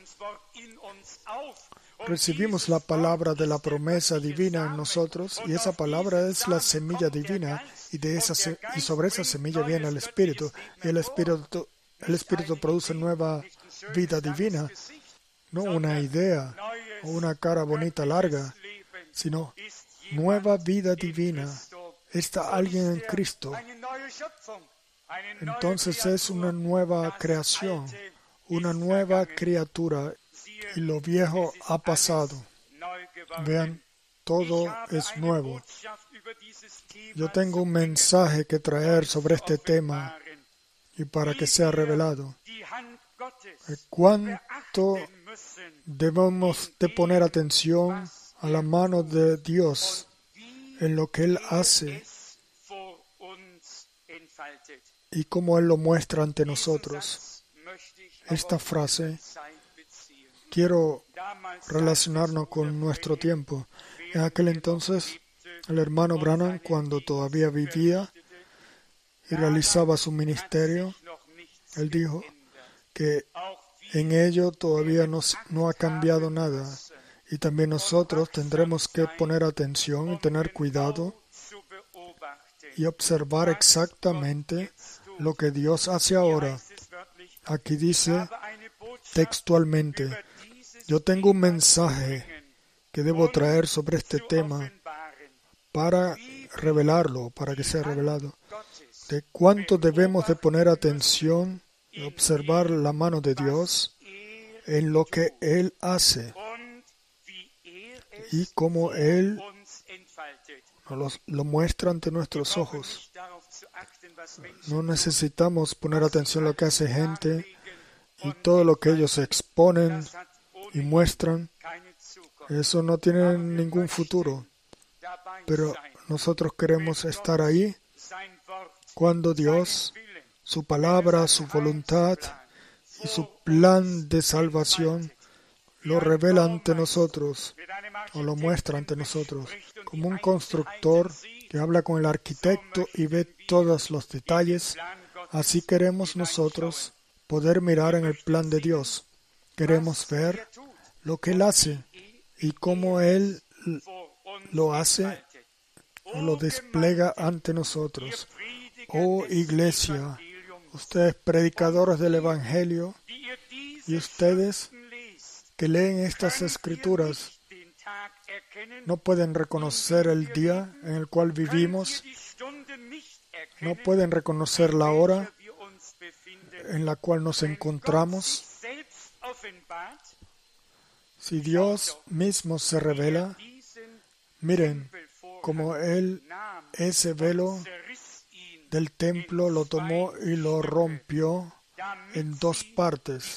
recibimos la palabra de la promesa divina en nosotros, y esa palabra es la semilla divina, y, de esa se- y sobre esa semilla viene el Espíritu, y el Espíritu, el Espíritu produce nueva vida divina, no una idea o una cara bonita larga, sino nueva vida divina. Está alguien en Cristo. Entonces es una nueva creación, una nueva criatura, y lo viejo ha pasado. Vean, todo es nuevo. Yo tengo un mensaje que traer sobre este tema y para que sea revelado. ¿Cuánto debemos de poner atención a la mano de Dios en lo que Él hace y cómo Él lo muestra ante nosotros? Esta frase quiero relacionarnos con nuestro tiempo. En aquel entonces, el hermano Branham, cuando todavía vivía y realizaba su ministerio, él dijo que en ello todavía no, no ha cambiado nada. Y también nosotros tendremos que poner atención y tener cuidado y observar exactamente lo que Dios hace ahora. Aquí dice textualmente: yo tengo un mensaje que debo traer sobre este tema para revelarlo, para que sea revelado. De cuánto debemos de poner atención y observar la mano de Dios en lo que Él hace y cómo Él nos lo muestra ante nuestros ojos. No necesitamos poner atención a lo que hace gente y todo lo que ellos exponen y muestran. Eso no tiene ningún futuro. Pero nosotros queremos estar ahí cuando Dios, su palabra, su voluntad y su plan de salvación lo revela ante nosotros o lo muestra ante nosotros, como un constructor que habla con el arquitecto y ve todos los detalles. Así queremos nosotros poder mirar en el plan de Dios. Queremos ver lo que Él hace y cómo Él lo hace o lo despliega ante nosotros. Oh iglesia, ustedes predicadores del Evangelio y ustedes que leen estas escrituras, no pueden reconocer el día en el cual vivimos, no pueden reconocer la hora en la cual nos encontramos. Si Dios mismo se revela, miren como Él ese velo del templo lo tomó y lo rompió en dos partes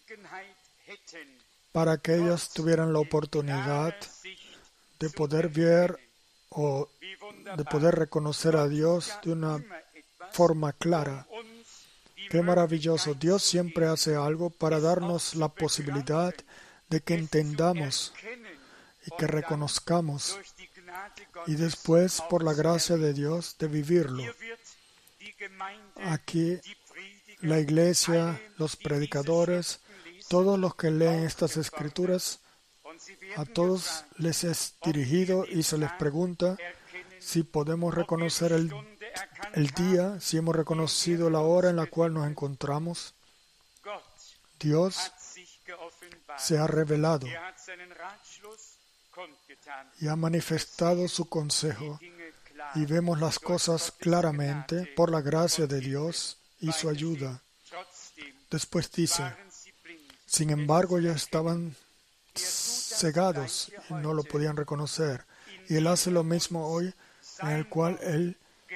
para que ellos tuvieran la oportunidad de poder ver o de poder reconocer a Dios de una forma clara. Qué maravilloso. Dios siempre hace algo para darnos la posibilidad de que entendamos y que reconozcamos y después, por la gracia de Dios, de vivirlo. Aquí la iglesia, los predicadores, todos los que leen estas escrituras, a todos les es dirigido y se les pregunta si podemos reconocer el, el día, si hemos reconocido la hora en la cual nos encontramos. Dios se ha revelado y ha manifestado su consejo y vemos las cosas claramente por la gracia de Dios y su ayuda. Después dice: sin embargo, ya estaban cegados y no lo podían reconocer. Y Él hace lo mismo hoy, en el cual Él,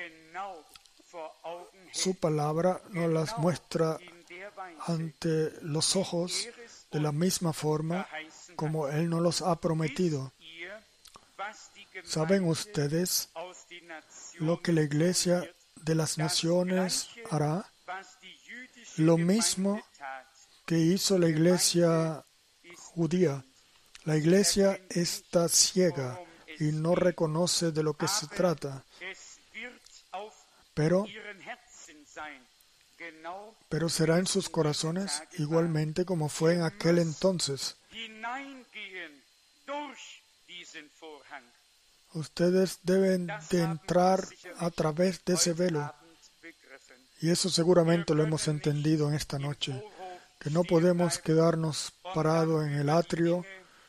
su palabra, nos las muestra ante los ojos de la misma forma como Él nos los ha prometido. ¿Saben ustedes lo que la iglesia de las naciones hará? Lo mismo que hizo la iglesia judía. La iglesia está ciega y no reconoce de lo que se trata. Pero, pero será en sus corazones igualmente como fue en aquel entonces. Ustedes deben de entrar a través de ese velo. Y eso seguramente lo hemos entendido en esta noche, que no podemos quedarnos parados en el atrio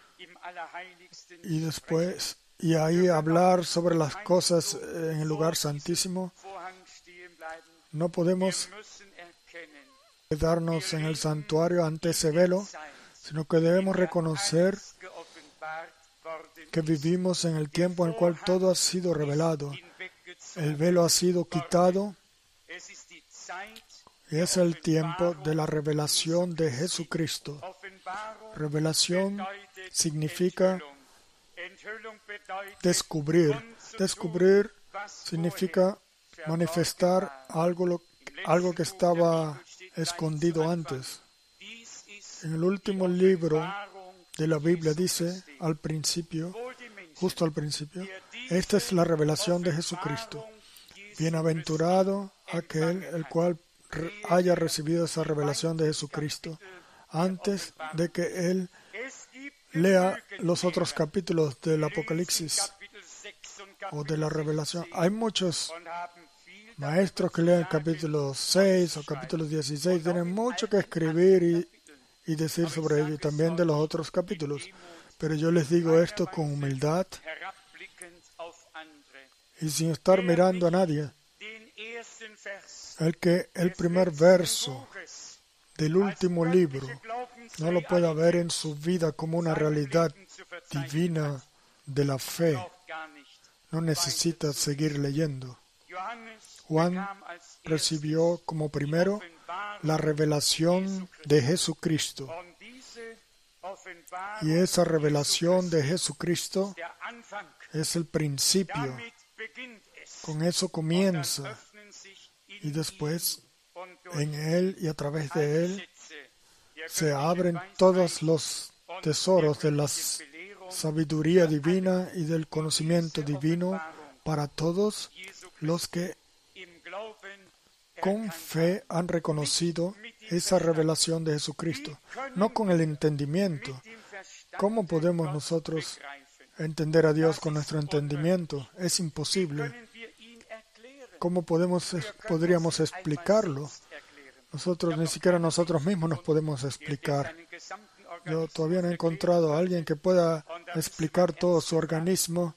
y después y ahí hablar sobre las cosas en el lugar santísimo. No podemos quedarnos en el santuario ante ese velo, sino que debemos reconocer que vivimos en el tiempo en el cual todo ha sido revelado. El velo ha sido quitado y es el tiempo de la revelación de Jesucristo. Revelación significa descubrir. Descubrir significa manifestar algo, lo, algo que estaba escondido antes. En el último libro de la Biblia dice al principio, justo al principio, esta es la revelación de Jesucristo. Bienaventurado aquel el cual haya recibido esa revelación de Jesucristo antes de que él lea los otros capítulos del Apocalipsis o de la Revelación. Hay muchos maestros que leen capítulo seis o capítulo dieciséis, tienen mucho que escribir y, y decir sobre ello, y también de los otros capítulos. Pero yo les digo esto con humildad y sin estar mirando a nadie. El que el primer verso del último libro no lo pueda ver en su vida como una realidad divina de la fe, no necesita seguir leyendo. Juan recibió como primero la revelación de Jesucristo. Y esa revelación de Jesucristo es el principio. Con eso comienza. Y después, en Él y a través de Él, se abren todos los tesoros de la sabiduría divina y del conocimiento divino para todos los que con fe han reconocido esa revelación de Jesucristo, no con el entendimiento. ¿Cómo podemos nosotros entender a Dios con nuestro entendimiento? Es imposible. ¿Cómo podemos, podríamos explicarlo? Nosotros, ni siquiera nosotros mismos nos podemos explicar. Yo todavía no he encontrado a alguien que pueda explicar todo su organismo.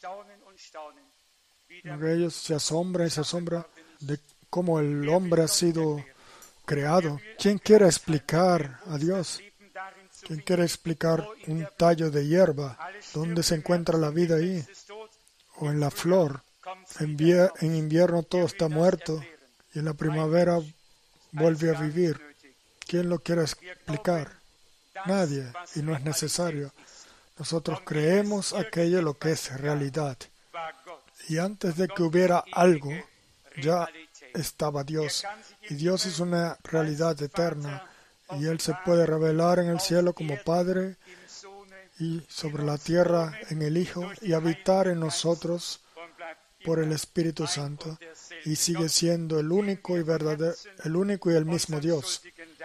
Ellos se asombran y se asombran de cómo el hombre ha sido creado. ¿Quién quiere explicar a Dios? ¿Quién quiere explicar un tallo de hierba? ¿Dónde se encuentra la vida ahí? O en la flor. En, vier- en invierno todo está muerto y en la primavera vuelve a vivir. ¿Quién lo quiere explicar? Nadie, y no es necesario. Nosotros creemos aquello lo que es realidad. Y antes de que hubiera algo, ya estaba Dios. Y Dios es una realidad eterna. Y Él se puede revelar en el cielo como Padre y sobre la tierra en el Hijo y habitar en nosotros por el Espíritu Santo, y sigue siendo el único y verdadero, el único y el mismo Dios,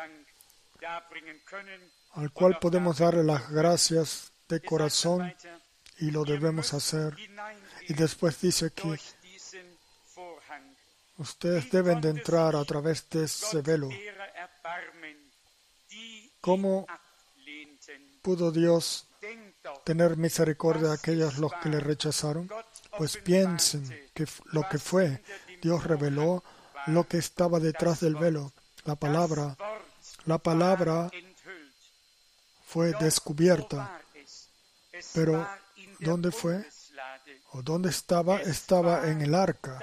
al cual podemos darle las gracias de corazón, y lo debemos hacer. Y después dice que ustedes deben de entrar a través de ese velo. ¿Cómo pudo Dios tener misericordia de aquellos los que le rechazaron? Pues piensen que lo que fue, Dios reveló lo que estaba detrás del velo. La palabra, la palabra fue descubierta. Pero, ¿dónde fue? ¿O dónde estaba? Estaba en el arca.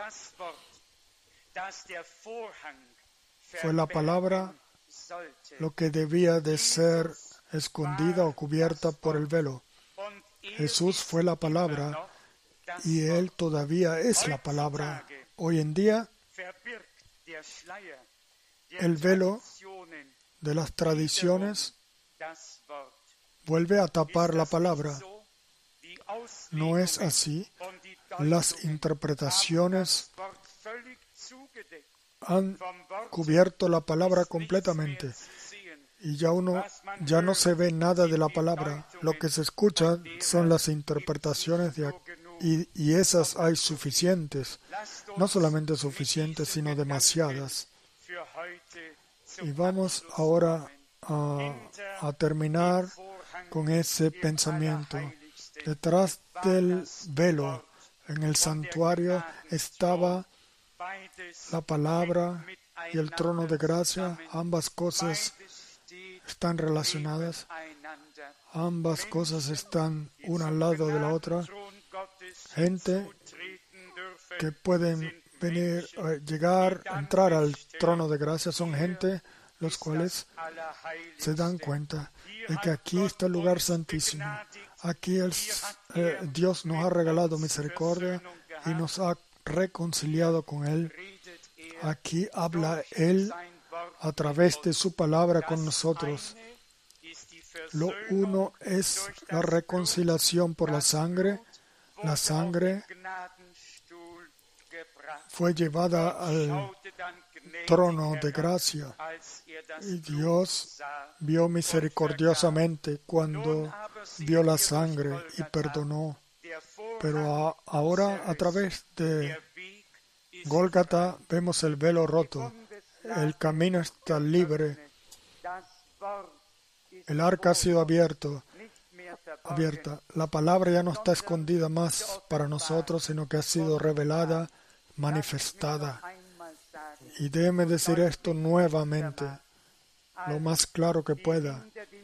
Fue la palabra lo que debía de ser escondida o cubierta por el velo. Jesús fue la palabra y Él todavía es la palabra. Hoy en día, el velo de las tradiciones vuelve a tapar la palabra. No es así. Las interpretaciones han cubierto la palabra completamente. Y ya uno ya no se ve nada de la palabra. Lo que se escucha son las interpretaciones de, y, y esas hay suficientes. No solamente suficientes, sino demasiadas. Y vamos ahora a, a terminar con ese pensamiento. Detrás del velo, en el santuario, estaba la palabra y el trono de gracia. Ambas cosas están relacionadas. Ambas cosas están una al lado de la otra. Gente que pueden venir, eh, llegar, entrar al trono de gracia son gente los cuales se dan cuenta de que aquí está el lugar santísimo. Aquí el, eh, Dios nos ha regalado misericordia y nos ha reconciliado con Él. Aquí habla Él a través de su palabra con nosotros. Lo uno es la reconciliación por la sangre. La sangre fue llevada al trono de gracia y Dios vio misericordiosamente cuando vio la sangre y perdonó. Pero a, ahora a través de Gólgata vemos el velo roto. El camino está libre. El arca ha sido abierto, abierta. La palabra ya no está escondida más para nosotros, sino que ha sido revelada, manifestada. Y déjeme decir esto nuevamente, lo más claro que pueda.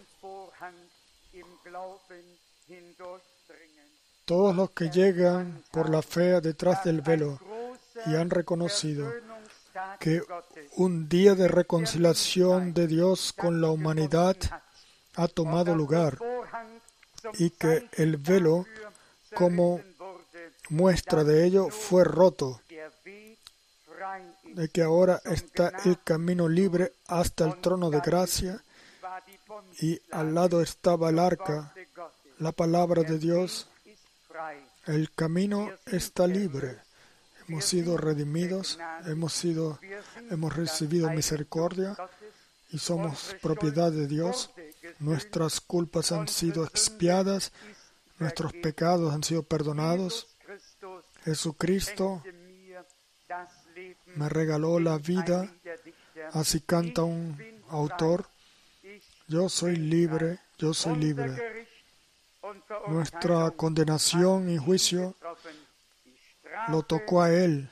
Todos los que llegan por la fe detrás del velo y han reconocido que un día de reconciliación de Dios con la humanidad ha tomado lugar y que el velo, como muestra de ello, fue roto, de que ahora está el camino libre hasta el trono de gracia y al lado estaba el arca, la palabra de Dios. El camino está libre. Hemos sido redimidos, hemos sido, hemos recibido misericordia y somos propiedad de Dios. Nuestras culpas han sido expiadas, nuestros pecados han sido perdonados. Jesucristo me regaló la vida, así canta un autor. Yo soy libre, yo soy libre. Nuestra condenación y juicio lo tocó a Él.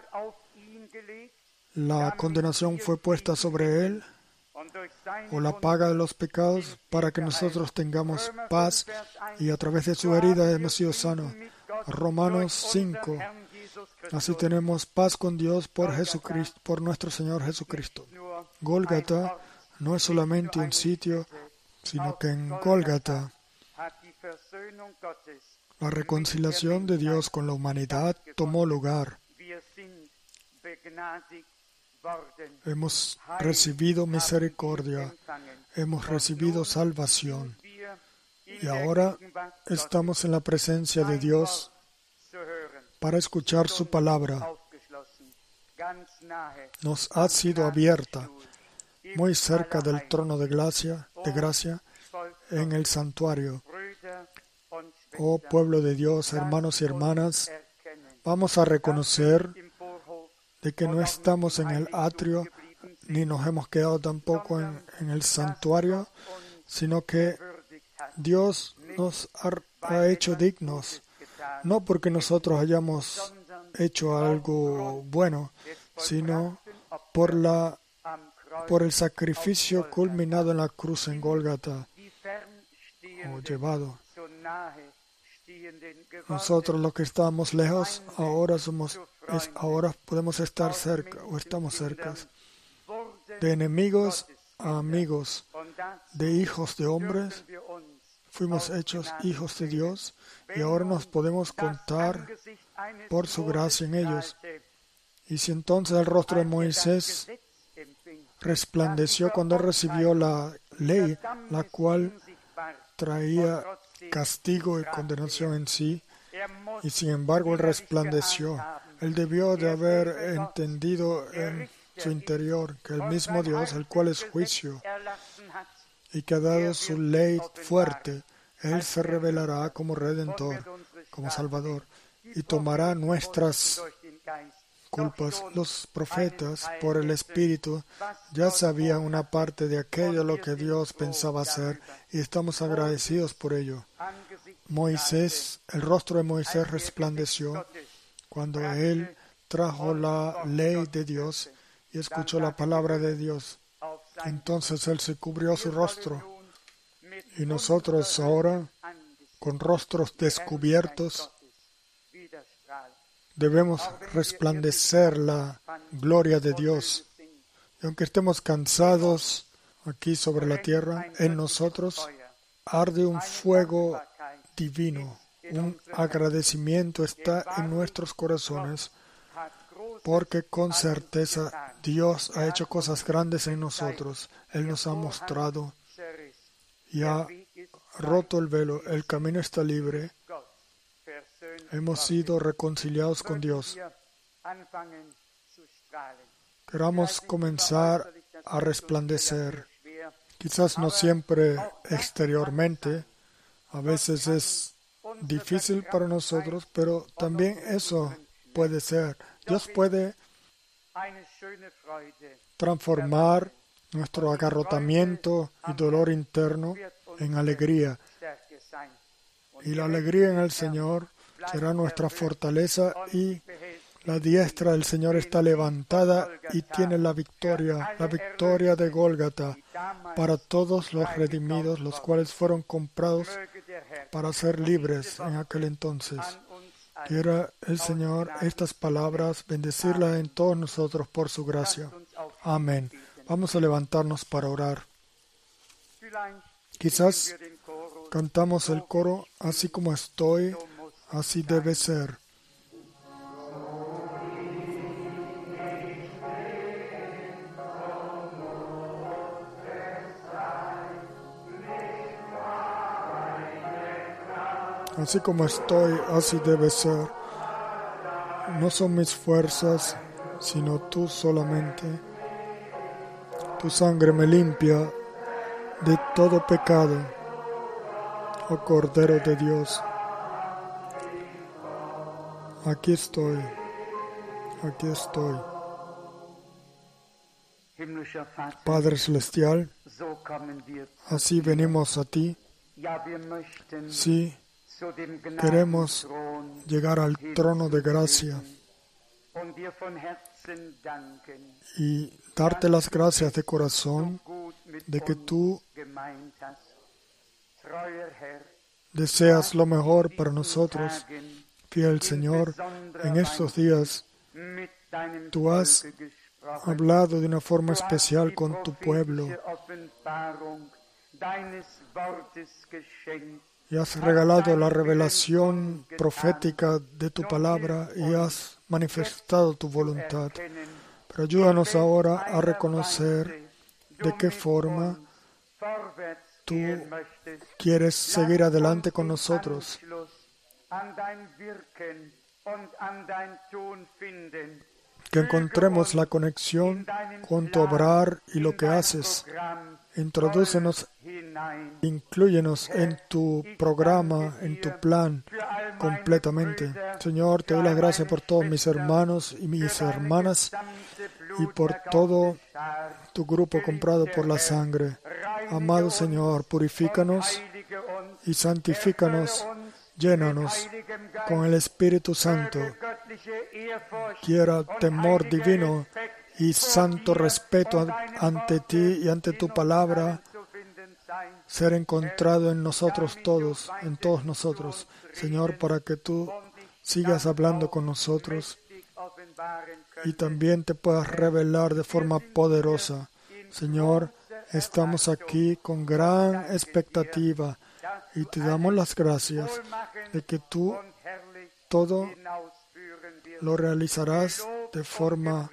La condenación fue puesta sobre Él, o la paga de los pecados, para que nosotros tengamos paz, y a través de su herida hemos sido sanos. Romanos cinco. Así tenemos paz con Dios por Jesucristo, por nuestro Señor Jesucristo. Gólgata no es solamente un sitio, sino que en Gólgata la reconciliación de Dios con la humanidad tomó lugar. Hemos recibido misericordia, hemos recibido salvación y ahora estamos en la presencia de Dios para escuchar su palabra. Nos ha sido abierta muy cerca del trono de gracia, de gracia en el santuario. Oh pueblo de Dios, hermanos y hermanas, vamos a reconocer de que no estamos en el atrio, ni nos hemos quedado tampoco en, en el santuario, sino que Dios nos ha, ha hecho dignos, no porque nosotros hayamos hecho algo bueno, sino por, la, por el sacrificio culminado en la cruz en Gólgata, o llevado. Nosotros los que estábamos lejos, ahora somos, es, ahora podemos estar cerca, o estamos cerca, de enemigos a amigos, de hijos de hombres, fuimos hechos hijos de Dios, y ahora nos podemos contar por su gracia en ellos. Y si entonces el rostro de Moisés resplandeció cuando recibió la ley, la cual traía castigo y condenación en sí, y sin embargo él resplandeció. Él debió de haber entendido en su interior que el mismo Dios, el cual es juicio y que ha dado su ley fuerte, Él se revelará como Redentor, como Salvador, y tomará nuestras culpas. Los profetas, por el Espíritu, ya sabían una parte de aquello lo que Dios pensaba hacer, y estamos agradecidos por ello. Moisés, el rostro de Moisés resplandeció cuando él trajo la ley de Dios y escuchó la palabra de Dios. Entonces él se cubrió su rostro, y nosotros ahora, con rostros descubiertos, debemos resplandecer la gloria de Dios. Y aunque estemos cansados aquí sobre la tierra, en nosotros arde un fuego divino. Un agradecimiento está en nuestros corazones, porque con certeza Dios ha hecho cosas grandes en nosotros. Él nos ha mostrado y ha roto el velo. El camino está libre. Hemos sido reconciliados con Dios. Queramos comenzar a resplandecer. Quizás no siempre exteriormente. A veces es difícil para nosotros, pero también eso puede ser. Dios puede transformar nuestro agarrotamiento y dolor interno en alegría. Y la alegría en el Señor será nuestra fortaleza, y la diestra del Señor está levantada y tiene la victoria, la victoria de Gólgata para todos los redimidos, los cuales fueron comprados para ser libres en aquel entonces. Quiera el Señor estas palabras bendecirlas en todos nosotros por su gracia. Amén. Vamos a levantarnos para orar. Quizás cantamos el coro, así como estoy, así debe ser. Así como estoy, así debe ser. No son mis fuerzas, sino tú solamente. Tu sangre me limpia de todo pecado, oh Cordero de Dios. Aquí estoy, aquí estoy. Padre Celestial, así venimos a ti. Sí, queremos llegar al trono de gracia y darte las gracias de corazón de que tú deseas lo mejor para nosotros. Fiel Señor, en estos días tú has hablado de una forma especial con tu pueblo y has regalado la revelación profética de tu palabra y has manifestado tu voluntad. Pero ayúdanos ahora a reconocer de qué forma tú quieres seguir adelante con nosotros. Que encontremos la conexión con tu obrar y lo que haces. Introdúcenos, inclúyenos en tu programa, en tu plan completamente. Señor, te doy las gracias por todos mis hermanos y mis hermanas y por todo tu grupo comprado por la sangre. Amado Señor, purifícanos y santifícanos, llénanos con el Espíritu Santo. Quiera temor divino y santo respeto ante ti y ante tu palabra ser encontrado en nosotros todos, en todos nosotros, Señor, para que tú sigas hablando con nosotros y también te puedas revelar de forma poderosa. Señor, estamos aquí con gran expectativa y te damos las gracias de que tú todo lo realizarás de forma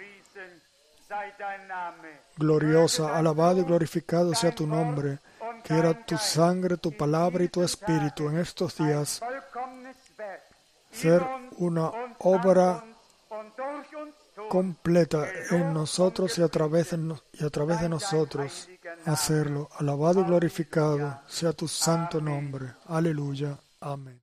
gloriosa. Alabado y glorificado sea tu nombre. Quiera tu sangre, tu palabra y tu espíritu en estos días ser una obra completa en nosotros y a través de, no, y a través de nosotros hacerlo. Alabado y glorificado sea tu santo nombre. Aleluya. Amén.